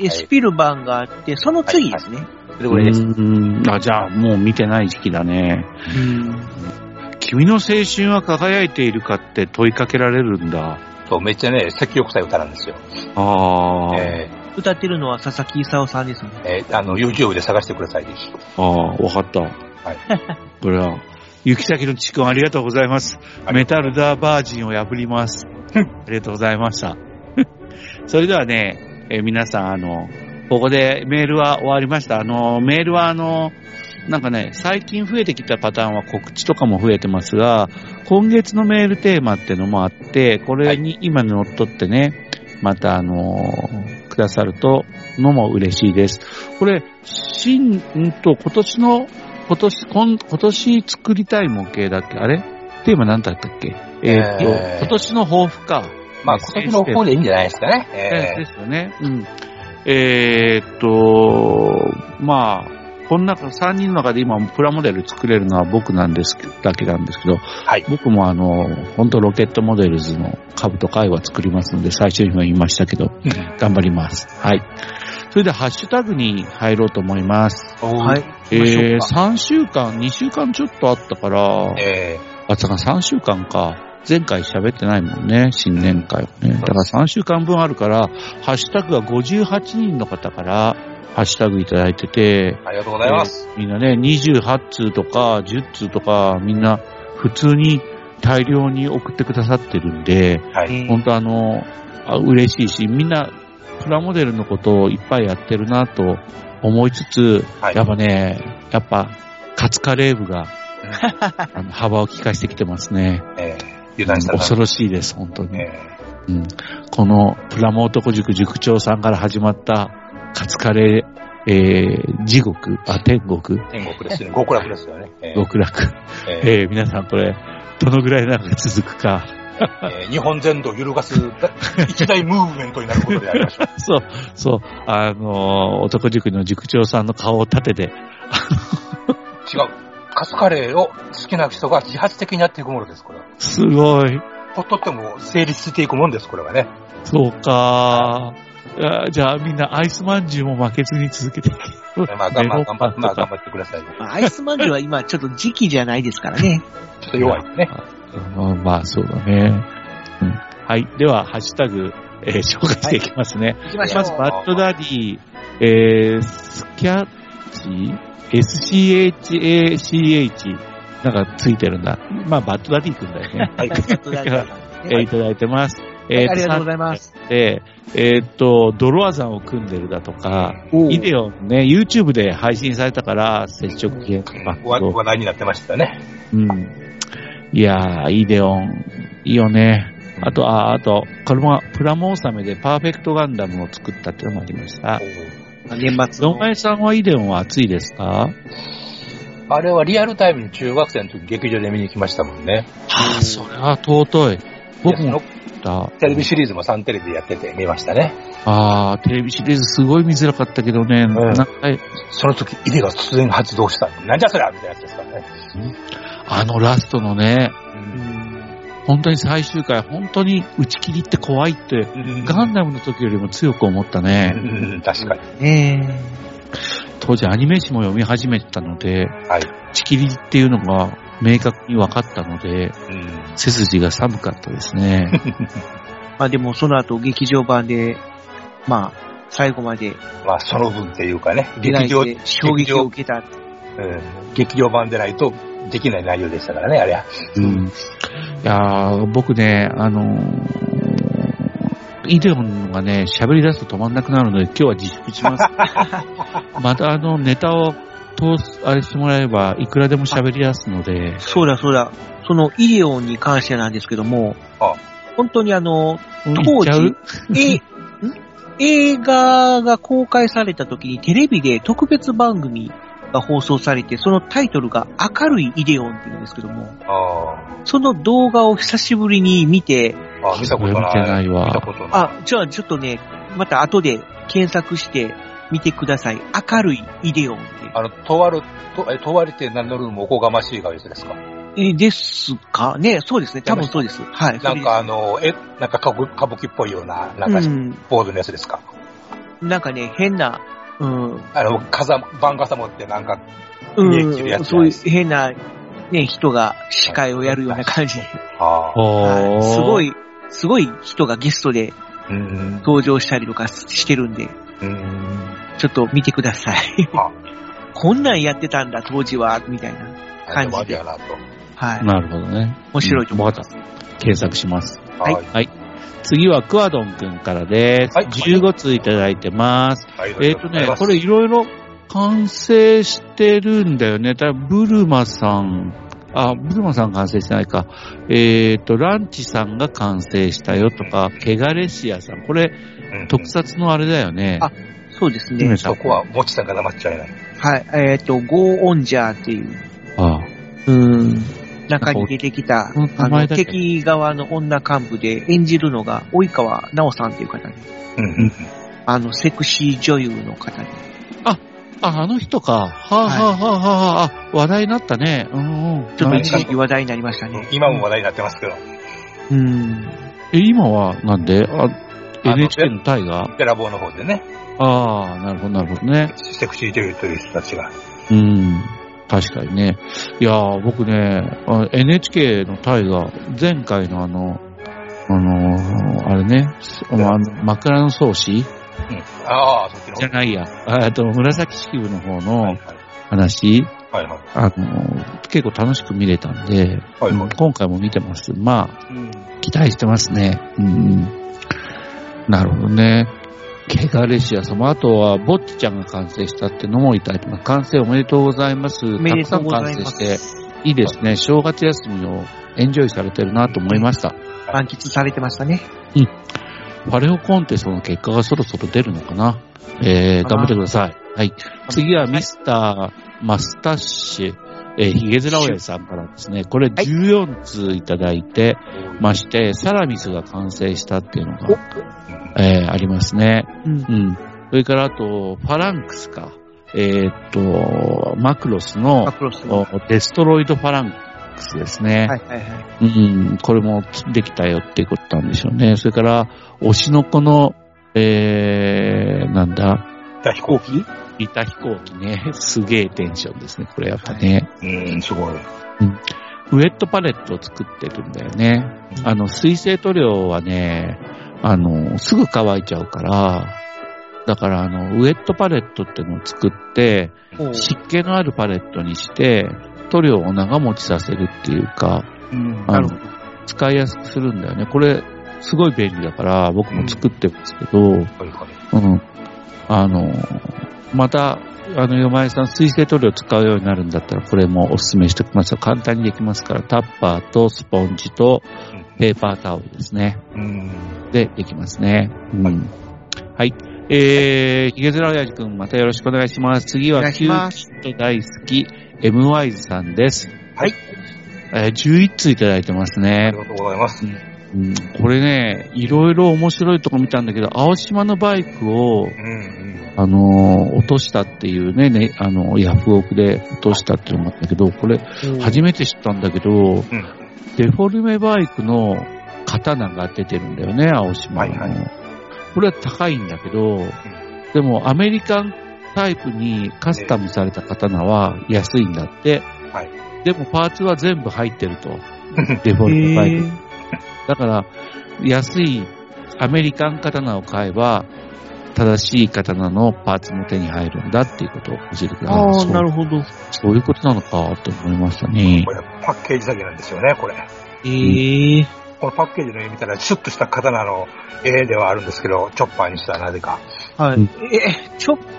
スピルバンがあって、その次ですね。 それぐらいです。 じゃあもう見てない時期だね。君の青春は輝いているかって問いかけられるんだ。 そう、めっちゃね、積極臭い歌なんですよ。 歌ってるのは佐々木勲さんですね。 YouTube で探してください、ぜひ。 わかった。はい。これは、行き先のちくんありがとうございます。メタルザ・バージンを破ります。ありがとうございました。それではね、皆さん、ここでメールは終わりました。メールはなんかね、最近増えてきたパターンは告知とかも増えてますが、今月のメールテーマってのもあって、これに今にのっとってね、またくださるとのも嬉しいです。これ、今年作りたい模型だっけ？あれ？テーマ何だったっけ？今年の抱負か。 まあ今年の抱負でいいんじゃないですかね。 ですよね。まあ、この中、3人の中で今プラモデル作れるのは僕だけなんですけど、はい、僕も本当ロケットモデルズの株と貝は作りますので、最初にも言いましたけど、頑張ります。はい。それでハッシュタグに入ろうと思います。 はい。 3週間、2週間ちょっとあったから、3週間か。前回喋ってないもんね、新年会はね。だから3週間分あるから、ハッシュタグが58人の方から、ハッシュタグいただいてて、 ありがとうございます。 みんなね、28通とか10通とか、みんな普通に大量に送ってくださってるんで、はい、本当嬉しいし、みんなプラモデルのことをいっぱいやってるなと思いつつ、はい、やっぱカツカレー部が幅を利かしてきてますね。恐ろしいです、本当に。このプラモ男塾塾長さんから始まったカツカレー、天国ですね。極楽ですよね。極楽。皆さんこれ、どのぐらい長く続くか。 日本全土を揺るがす一大ムーブメントになることでありましょう。 そう。男塾の塾長さんの顔を立てて。違う。 カツカレーを好きな人が自発的にやっていくものです、これは。 すごい。 ほっとっても成立していくもんです、これはね。 そうか。じゃあみんなアイスまんじゅうも負けずに続けていける。 頑張ってください。 アイスまんじゅうは今ちょっと時期じゃないですからね。 ちょっと弱いですね。 まあそうだね。はい。では、ハッシュタグ、紹介していきますね。まず、バッドダディ、スキャッチSCHACH なんかついてるんだ。まあ、バッドダディ君だよね。はい。バッドダディ。いただいてます。 ありがとうございます。 泥技を組んでるだとか、イデオンね、YouTube で配信されたから、接触系話題になってましたね。 いやー、イデオン、いいよね。あと、これもプラモ納めでパーフェクトガンダムを作ったっていうのもありました。 年末の。 野前さんはイデオンは熱いですか？ あれはリアルタイムに中学生の時劇場で見に行きましたもんね。 それは尊い。僕もテレビシリーズもサンテレビでやってて見ましたね。 テレビシリーズすごい見づらかったけどね。 その時、イデが突然発動した。なんじゃそりゃみたいなやつですからね。 ラストのね、本当に最終回、本当に打ち切りって怖いって、ガンダムの時よりも強く思ったね。 確かに。 当時アニメ誌も読み始めてたので、打ち切りっていうのが明確に分かったので、背筋が寒かったですね。 でもその後劇場版で、最後まで。 その分っていうかね、 衝撃を受けた。 劇場版でないとできない内容でしたからね、あれは。 いやー、僕ね、イデオンがね、喋り出すと止まんなくなるので、今日は自粛します。またネタをあれしてもらえば、いくらでも喋り出すので。 そうだ。そのイデオンに関してなんですけども、本当に当時、 映画が公開された時にテレビで特別番組が放送されて、そのタイトルが明るいイデオンっていうんですけども、その動画を久しぶりに見て、 見たことない。 見てないわ。 見たことない。 じゃあちょっとね、また後で検索して見てください。明るいイデオンって。 とありって名乗るもおこがましいがやつですか？ ですかね。そうですね。多分そうです。はい。 なんかなんか歌舞伎っぽいような、なんか、ポーズのやつですか？ なんかね、変な、 番傘持ってなんか、見え切るやつ。 そういう変な、ね、人が司会をやるような感じで。すごい人がゲストで登場したりとかしてるんで、ちょっと見てください。こんなんやってたんだ、当時は、みたいな感じで。 はい。なるほどね。 面白いと思います。 検索します。 はい。 はい。次はクワドンくんからです。15通いただいてます。これいろいろ完成してるんだよね。ブルマさん完成してないか。ランチさんが完成したよとか、ケガレシアさん。これ、特撮のあれだよね。 そうですね。 そこは、もちさんが黙っちゃいない。 はい。ゴーオンジャーっていう。中に出てきた、敵側の女幹部で演じるのが、及川奈緒さんっていう方で。セクシー女優の方で。 あの人か。話題になったね。 ちょっと一時期話題になりましたね。 今も話題になってますけど。 今はなんでNHK の大河べらぼうの方でね。 なるほどね。 セクシー女優という人たちが。 確かにね。いやー、僕ね、NHK の大河、前回のあれね、枕草子そっちのじゃないや。紫式部の方の話、結構楽しく見れたんで、今回も見てます。期待してますね。なるほどね。ケガレシア様、あとは、ぼっちちゃんが完成したってのもいただきます。完成おめでとうございます。たくさん完成して、いいですね。正月休みをエンジョイされてるなと思いました。 満喫されてましたね。 パレオコンテストの結果がそろそろ出るのかな。頑張ってください。はい。次はミスターマスタッシュ、ヒゲズラオヤさんからですね、これ14通いただいてまして、サラミスが完成したっていうのが、ありますね。それからあと、ファランクスか。マクロスのデストロイドファランクスですね。これもできたよっていうことなんでしょうね。それから、推しの子の、 飛行機ね。すげえテンションですね。これやっぱね。 すごい。 ウェットパレットを作ってるんだよね。水性塗料はね、すぐ乾いちゃうから、だからウェットパレットってのを作って、湿気のあるパレットにして、塗料を長持ちさせるっていうか、使いやすくするんだよね。これ、すごい便利だから、僕も作ってますけど、また、よまえさん、水性塗料を使うようになるんだったら、これもお勧めしておきますよ。簡単にできますから、タッパーとスポンジとペーパータオルですね。で、できますね。はい。ヒゲズラオヤジ君、またよろしくお願いします。次は、キューキット大好き、M ワイズさんです。 はい。 11通いただいてますね。 ありがとうございます。 これね、いろいろ面白いとこ見たんだけど、青島のバイクを、落としたっていうね、ヤフオクで落としたっていうのがあったけど、これ、初めて知ったんだけど、デフォルメバイクの刀が出てるんだよね、青島の。これは高いんだけど、でもアメリカンタイプにカスタムされた刀は安いんだって。でもパーツは全部入ってると。デフォルメバイク。だから、安いアメリカン刀を買えば、正しい刀のパーツも手に入るんだっていうことを教えてください。 なるほど。 そういうことなのかと思いましたね。 これパッケージだけなんですよね、これ。このパッケージの絵見たら、シュッとした刀の絵ではあるんですけど、チョッパーにしたらなぜか。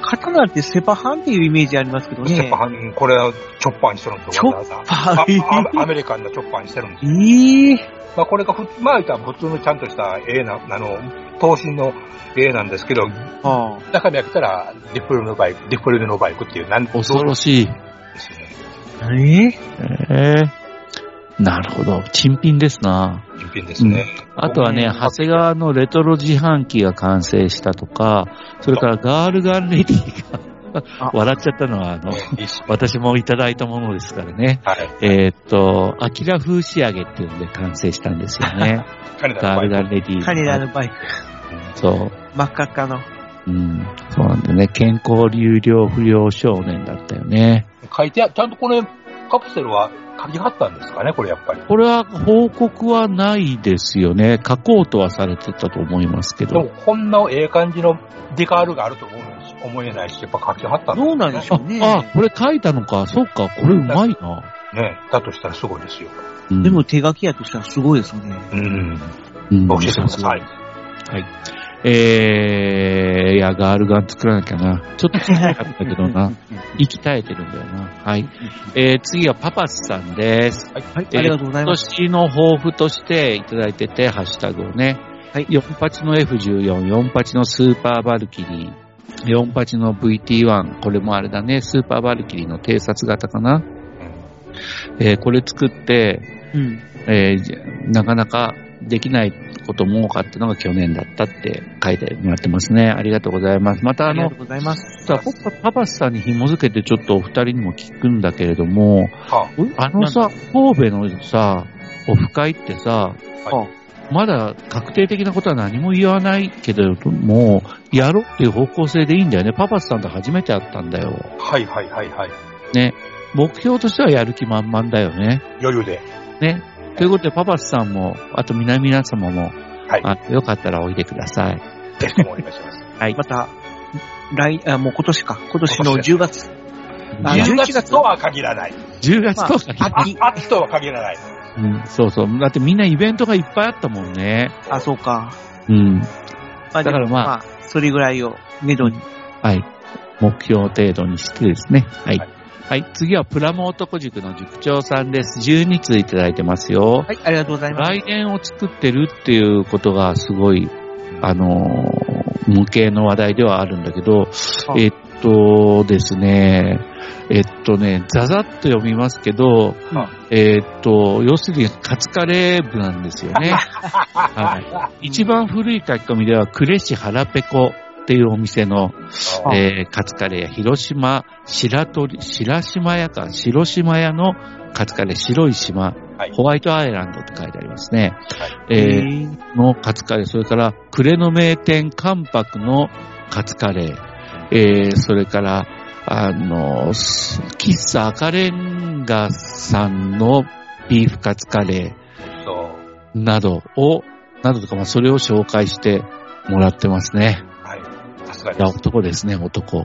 刀ってセパハンっていうイメージありますけどね。 セパハン、これはチョッパーにしてるんですよ、わざわざ。アメリカンなチョッパーにしてるんですよ。まあこれがまあ言ったら普通のちゃんとした絵な、刀身の絵なんですけど、中身開けたらディプルのバイクっていう、 恐ろしい。 ですね。 なるほど。珍品ですな。 珍品ですね。 あとはね、長谷川のレトロ自販機が完成したとか、それからガールガンレディが笑っちゃったのは、私もいただいたものですからね。 はい。 アキラ風仕上げっていうので完成したんですよね。ガールガンレディ。 金田のバイク。 そう。 真っ赤っかの。 そうなんだね。健康流量不良少年だったよね。 書いてちゃんとこれ、カプセルは書きはったんですかね、これやっぱり。 これは報告はないですよね。書こうとはされてたと思いますけど。 でも、こんなええ感じのデカールがあると思えないし、やっぱ書きはったんですね。 どうなんでしょうね。 これ書いたのか。そうか、これうまいな。 ね、だとしたらすごいですよ。 でも手書きやとしたらすごいですよね。 教えてください。 はい。いや、ガールガン作らなきゃな。ちょっと作りたかったけどな。息絶えてるんだよな。はい。次はパパスさんです。 はい。ありがとうございます。 今年の抱負としていただいてて、ハッシュタグをね。はい。48の F14、48のスーパーバルキリー、48の VT1、これもあれだね、スーパーバルキリーの偵察型かな。これ作って、なかなかできないことも多かったのが去年だったって書いてもらってますね。ありがとうございます。またありがとうございます。 パパスさんに紐づけてちょっとお二人にも聞くんだけれども、神戸のさ、オフ会ってさ、まだ確定的なことは何も言わないけれども、やろうっていう方向性でいいんだよね。パパスさんと初めて会ったんだよ。 はい。 ね。目標としてはやる気満々だよね。 余裕で。 ね。ということで、パパスさんも、あと皆様も、よかったらおいでください。 ぜひともお願いします。 はい。また、もう今年か。今年の10月。 10月とは限らない。 10月とは限らない。 秋とは限らない。 そうそう。だってみんなイベントがいっぱいあったもんね。 そうか。 だからそれぐらいをめどに。 はい。目標程度にしてですね。はい。はい。次はプラモ男塾の塾長さんです。12通いただいてますよ。 はい。ありがとうございます。 来年を作ってるっていうことがすごい、無形の話題ではあるんだけど、ですね、ざざっと読みますけど、要するにカツカレー部なんですよね。はい。一番古い書き込みでは、呉市腹ペコっていうお店の、カツカレーや広島屋のカツカレー、白い島、ホワイトアイランドって書いてありますね。のカツカレー、それから呉の名店関白のカツカレー、それから喫茶赤レンガさんのビーフカツカレーなどとか、それを紹介してもらってますね。 はい。さすがです。男ですね、男。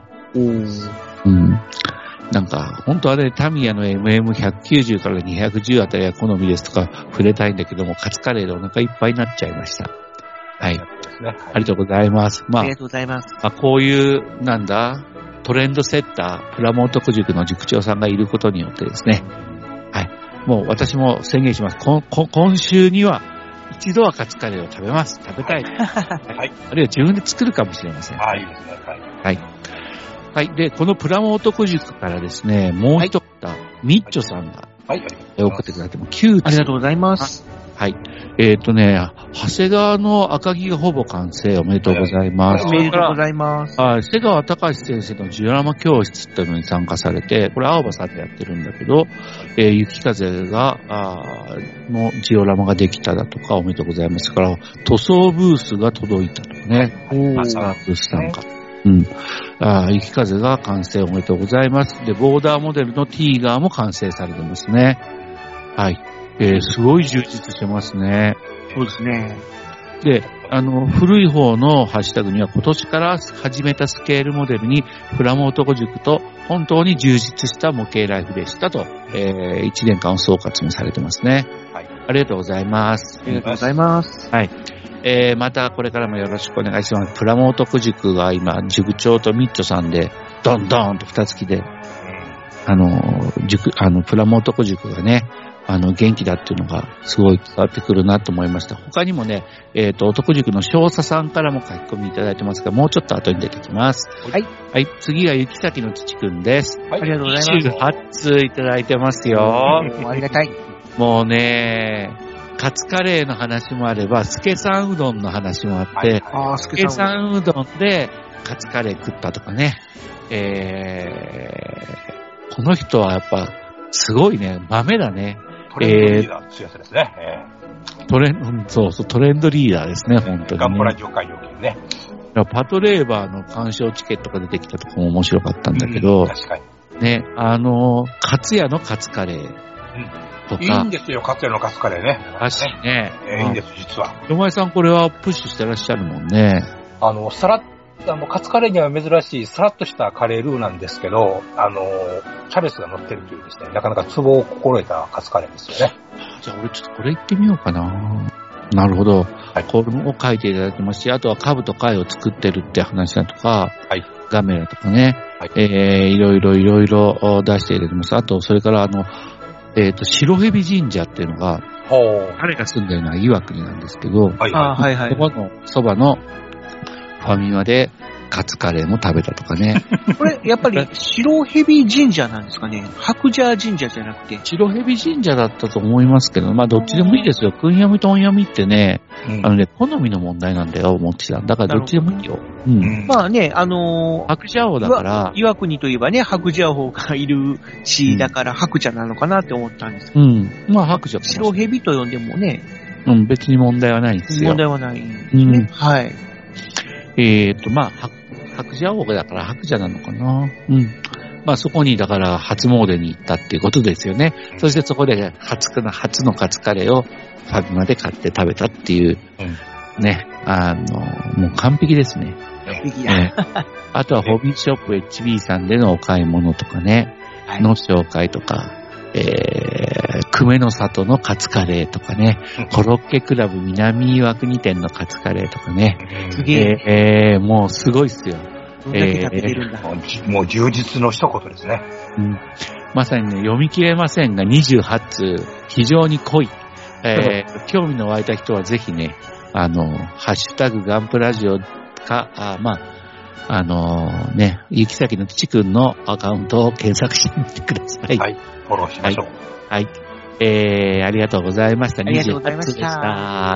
なんか、本当はね、タミヤの MM190 から210あたりは好みですとか触れたいんだけども、カツカレーでお腹いっぱいになっちゃいました。はい。ありがとうございます。 ありがとうございます。 こういう、トレンドセッター、プラモ男塾の塾長さんがいることによってですね。はい。もう私も宣言します。今週には一度はカツカレーを食べます。食べたい。はい。あるいは自分で作るかもしれません。 いいですね。 はい。はい。で、このプラモ男塾からですね、もう一方、ミッチョさんが、送ってくださっても9つ。 ありがとうございます。 はい。長谷川の赤木がほぼ完成おめでとうございます。 おめでとうございます。 瀬川隆先生のジオラマ教室っていうのに参加されて、これ青葉さんでやってるんだけど、雪風が、のジオラマができただとかおめでとうございます。から、塗装ブースが届いたとかね。ブース参加。雪風が完成おめでとうございます。で、ボーダーモデルのティーガーも完成されてますね。はい。すごい充実してますね。 そうですね。 で、古い方のハッシュタグには今年から始めたスケールモデルにプラモ男塾と本当に充実した模型ライフでしたと、1年間を総括もされてますね。はい。ありがとうございます。 ありがとうございます。 はい。 またこれからもよろしくお願いします。プラモ男塾が今、塾長とミッチョさんで、ドンドンと二月で、プラモ男塾がね、元気だっていうのがすごい伝わってくるなと思いました。他にもね、男塾の少佐さんからも書き込みいただいてますが、もうちょっと後に出てきます。 はい。 はい。次が雪崎の土くんです。 はい。 ありがとうございます。 28通いただいてますよ。 もうありがたい。 もうね、カツカレーの話もあれば、スケさんうどんの話もあって、スケさんうどんでカツカレー食ったとかね。この人はやっぱ、すごいね、豆だね。 トレンドリーダーってやつですね。 トレンドリーダーですね、本当に、ね。 ガンプラ業界におけるね。 パトレーバーの鑑賞チケットが出てきたとこも面白かったんだけど、 確かに。 ね、カツ屋のカツカレーとか。 いいんですよ、カツ屋のカツカレーね。 らしいね。 いいんです、実は。 よまえさんこれはプッシュしてらっしゃるもんね。 カツカレーには珍しいさらっとしたカレールーなんですけど、キャベツが乗ってるというですね、なかなかツボを心得たカツカレーですよね。 じゃあ俺ちょっとこれ行ってみようかな。なるほど。はい、これも書いていただきますし、あとはカブと貝を作ってるって話だとか、はい、ガメラとかね、はい、いろいろ出していただきます。あと、それから白蛇神社っていうのが、彼が住んでるのは岩国なんですけど、はいはいはい、そばのファミマでカツカレーも食べたとかね。 これ、やっぱり白蛇神社なんですかね。白蛇神社じゃなくて。 白蛇神社だったと思いますけど、まあどっちでもいいですよ。訓読み、トン読みってね、好みの問題なんだよ、思ってた。だからどっちでもいいよ。 まあね、 白蛇王だから。 岩国といえばね、白蛇王がいる地だから白蛇なのかなって思ったんですけど。まあ白蛇。 白蛇と呼んでもね。 別に問題はないんですよ。 問題はないんですね。はい。 まあ、白蛇王だから白蛇なのかな。まあそこにだから初詣に行ったっていうことですよね。そしてそこで初のカツカレーをファミマで買って食べたっていう、ね、もう完璧ですね。 完璧だ。 あとはホビーショップ HB さんでのお買い物とかね、の紹介とか、久米の里のカツカレーとかね、コロッケクラブ南岩国店のカツカレーとかね。 すげえ。 もうすごいっすよ。 どんだけ食べてるんだ。 もう充実の一言ですね。 まさにね、読み切れませんが28通、非常に濃い。興味の湧いた人はぜひね、ハッシュタグガンプラジオか、ね、ゆきさきの土くんのアカウントを検索してみてください。 はい、フォローしましょう。 はい。ありがとうございました。 ありがとうございました。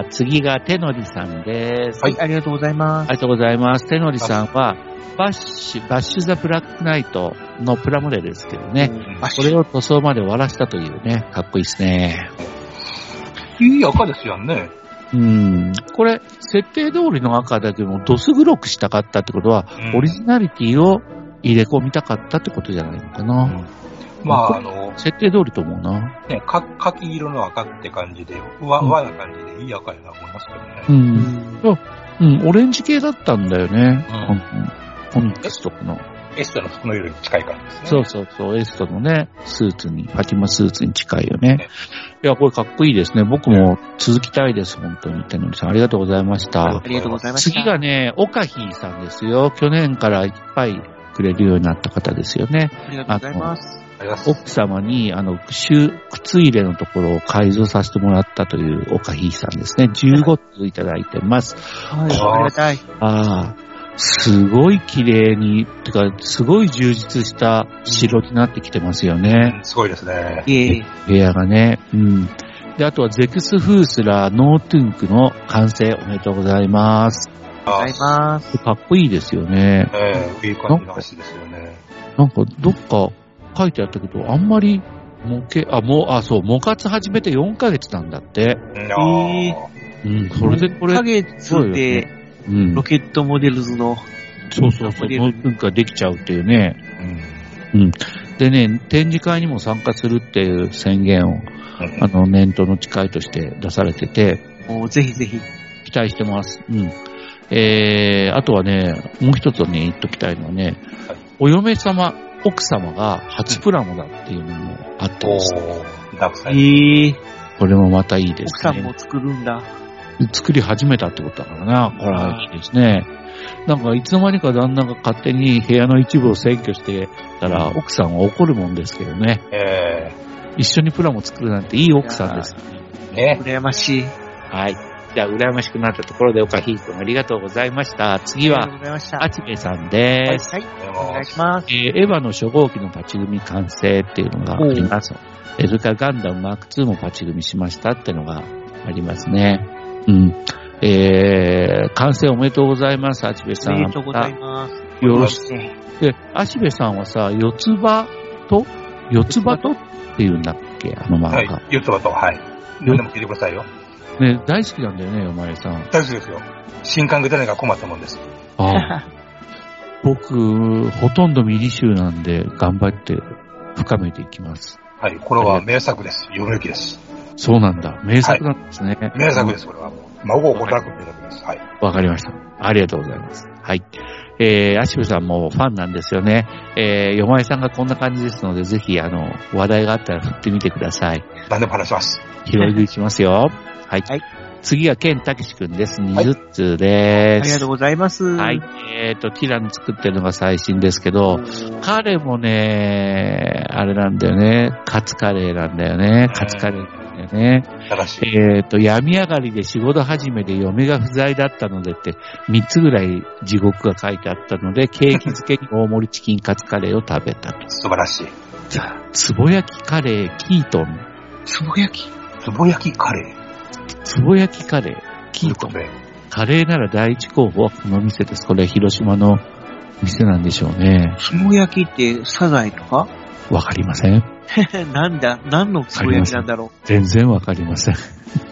次が手のりさんです。 はい、ありがとうございます。 ありがとうございます。手のりさんは、バッシュザブラックナイトのプラモデルですけどね。これを塗装まで終わらせたというね、かっこいいですね。 いい赤ですよね。 これ、設定通りの赤だけども、ドス黒くしたかったってことは、オリジナリティを入れ込みたかったってことじゃないのかな。設定通りと思うな。 ね、柿色の赤って感じで、和な感じでいい赤やなと思いますけどね。オレンジ系だったんだよね。コミックスとかの。 エストの服の色に近いからですね。 そう、エストのね、スーツに、ファティマスーツに近いよね。いや、これかっこいいですね。僕も続きたいです、本当に。手のりさん、ありがとうございました。 ありがとうございました。 次がね、オカヒーさんですよ。去年からいっぱいくれるようになった方ですよね。 ありがとうございます。 奥様に、靴入れのところを改造させてもらったというオカヒーさんですね。15通いただいてます。 はい、ありがたい。 すごい綺麗に、てか、すごい充実した城になってきてますよね。 すごいですね。 部屋がね。で、あとはゼクスフースラーノートゥンクの完成おめでとうございます。 ありがとうございます。 かっこいいですよね。 いい感じの足ですよね。 なんか、どっか書いてあったけど、あんまり、模活始めて4ヶ月なんだって。それでこれ。 4ヶ月で、ロケットモデルズの。 ノートゥンクができちゃうっていうね。でね、展示会にも参加するっていう宣言を、年頭の誓いとして出されてて。 ぜひぜひ。 期待してます。あとはね、もう一つね、言っときたいのはね、お嫁様、奥様が初プラモだっていうのもあってですね。 ダークサイド。 これもまたいいですね。 奥さんも作るんだ。 作り始めたってことだからな。これはいいですね。なんかいつの間にか旦那が勝手に部屋の一部を占拠してたら、奥さんは怒るもんですけどね。一緒にプラモ作るなんていい奥さんですね。羨ましい。 はい。じゃあ、羨ましくなったところで、岡ひい君ありがとうございました。次は、あちべさんです。 はい、お願いします。 エヴァの初号機のパチ組完成っていうのがあります。それからガンダムマーク2もパチ組しましたっていうのがありますね。うん。完成おめでとうございます、あちべさん。 ありがとうございます。 よろしく。で、あちべさんはさ、四つ葉とっていうんだっけ、あの漫画。 はい、四つ葉と、はい。何でも聞いてくださいよ。 ね、大好きなんだよね、お前さん。 大好きですよ。新刊が出ないから困ったもんです。 ああ。僕、ほとんどミリ集なんで、頑張って深めていきます。 はい、これは名作です。読むべきです。 そうなんだ。名作なんですね。 はい、名作です、これは。孫をこたく名作です。はい。 わかりました。ありがとうございます。はい。アシュさんもファンなんですよね。よまえさんがこんな感じですので、ぜひ、話題があったら振ってみてください。 何でも話します。 拾い食いしますよ。はい。はい、次はケンタケシくんです。20通です。 ありがとうございます。 はい。ティラノ作ってるのが最新ですけど、彼もね、あれなんだよね。カツカレーなんだよね。カツカレーなんだよね。病み上がりで仕事始めで嫁が不在だったのでって、3つぐらい地獄が書いてあったので、ケーキ漬けに大盛りチキンカツカレーを食べたと。 素晴らしい。 つぼ焼きカレー、キートン。 つぼ焼きカレー。つぼ焼きカレー、キートン。カレーなら第一候補はこの店です。これ広島の店なんでしょうね。 つぼ焼きってサザエとか？ わかりません。 何のつぼ焼きなんだろう。 全然わかりません。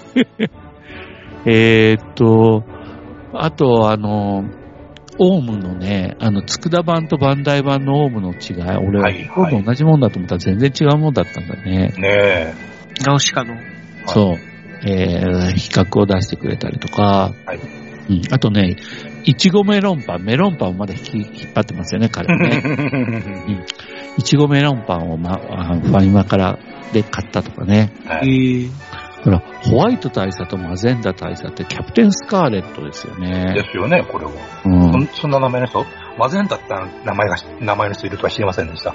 あとオウムのね、佃版とバンダイ版のオウムの違い、俺はほぼ同じもんだと思ったら全然違うもんだったんだね。 ねえ。 ナウシカの。 そう。比較を出してくれたりとか、はい。うん。あとね、いちごメロンパンをまだ引っ張ってますよね、彼はね。うん。いちごメロンパンをファミマからで買ったとかね。ほら、ホワイト大佐とマゼンダ大佐ってキャプテンスカーレットですよね。 ですよね、これは。うん。そんな名前の人？マゼンダって名前の人いるとは知りませんでした。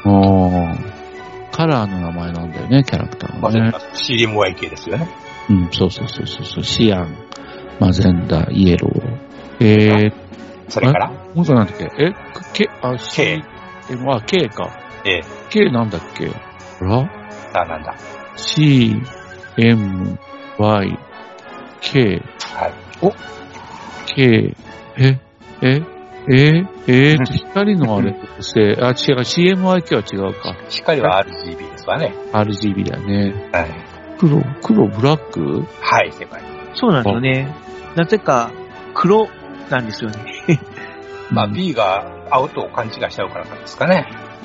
カラーの名前なんだよね、キャラクターがね。 CMY 系ですよね。 うん、そう。シアン、マゼンダ、イエロー。 それからもうなんだっけK か。K なんだっけほらなんだ C、M、Y、K。 はい。 K、光のあれとして、違う、CMYK は違うか。 光は RGB ですわね。 RGB だよね。 はい。 黒、ブラック？ はい、正解。 そうなんですよね。なぜか、黒なんですよね。 まあ、B が青と勘違いしちゃうからなんですかね。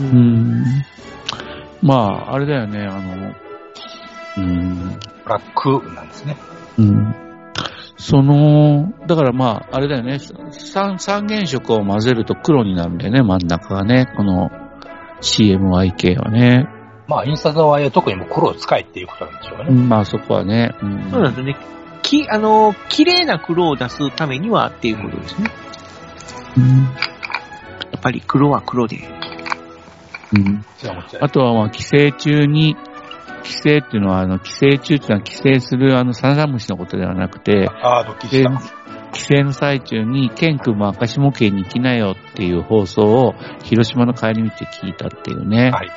まあ、あれだよね、 ブラックなんですね。 だからまあ、あれだよね、三原色を混ぜると黒になるんだよね、真ん中がね、この CMYK はね。 まあ、印刷の場合は特にもう黒を使いっていうことなんでしょうね。 まあ、そこはね。 そうなんですね。綺麗な黒を出すためにはっていうことですね。やっぱり黒は黒で。 あとはまあ、寄生っていうのは、寄生虫っていうのは寄生するサナダムシのことではなくて、寄生の最中にケン君も明石模型に行きなよっていう放送を広島の帰り道で聞いたっていうね。はい。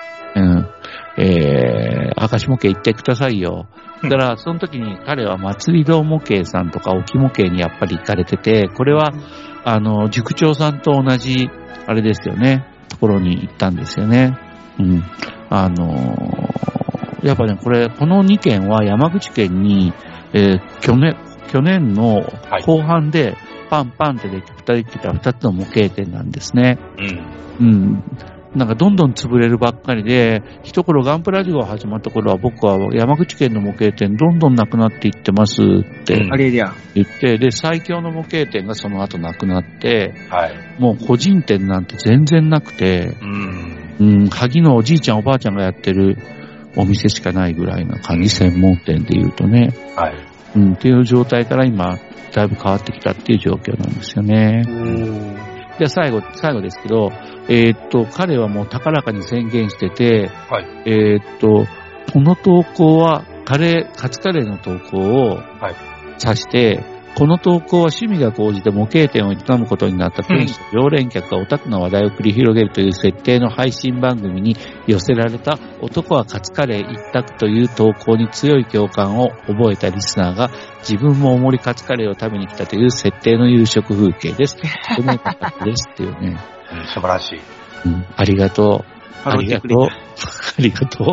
明石模型行ってくださいよ。だから、その時に彼は祭り堂模型さんとか沖模型にやっぱり行かれてて、これは、塾長さんと同じ、あれですよね、ところに行ったんですよね。やっぱね、この2件は山口県に、去年の後半でパンパンってできた2つの模型店なんですね。なんかどんどん潰れるばっかりで、一頃ガンプラジオが始まった頃は僕は山口県の模型店どんどんなくなっていってますって言って、で、最強の模型店がその後なくなって、もう個人店なんて全然なくて、萩のおじいちゃんおばあちゃんがやってるお店しかないぐらいな感じ、専門店で言うとね。 っていう状態から今、だいぶ変わってきたっていう状況なんですよね。では最後ですけど、彼はもう高らかに宣言してて、 はい。 この投稿はカツカレーの投稿を指して、この投稿は趣味が高じて模型店を営むことになった店主と常連客がオタクの話題を繰り広げるという設定の配信番組に寄せられた男はカツカレー一択という投稿に強い共感を覚えたリスナーが自分も大盛りカツカレーを食べに来たという設定の夕食風景です。とても良かったですっていうね。 素晴らしい。 ありがとう。ありがとう。ありがとう。はい。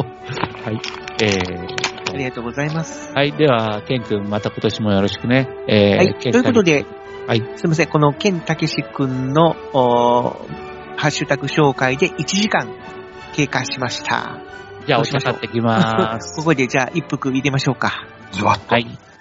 ありがとうございます。 はい。では、ケン君、また今年もよろしくね。 はい。ということで、 はい。 すみません。このケンたけし君の、ハッシュタグ紹介で1時間経過しました。 じゃあ、お茶買ってきます。 ここで、じゃあ、一服入れましょうか。 ズワッと。 はい。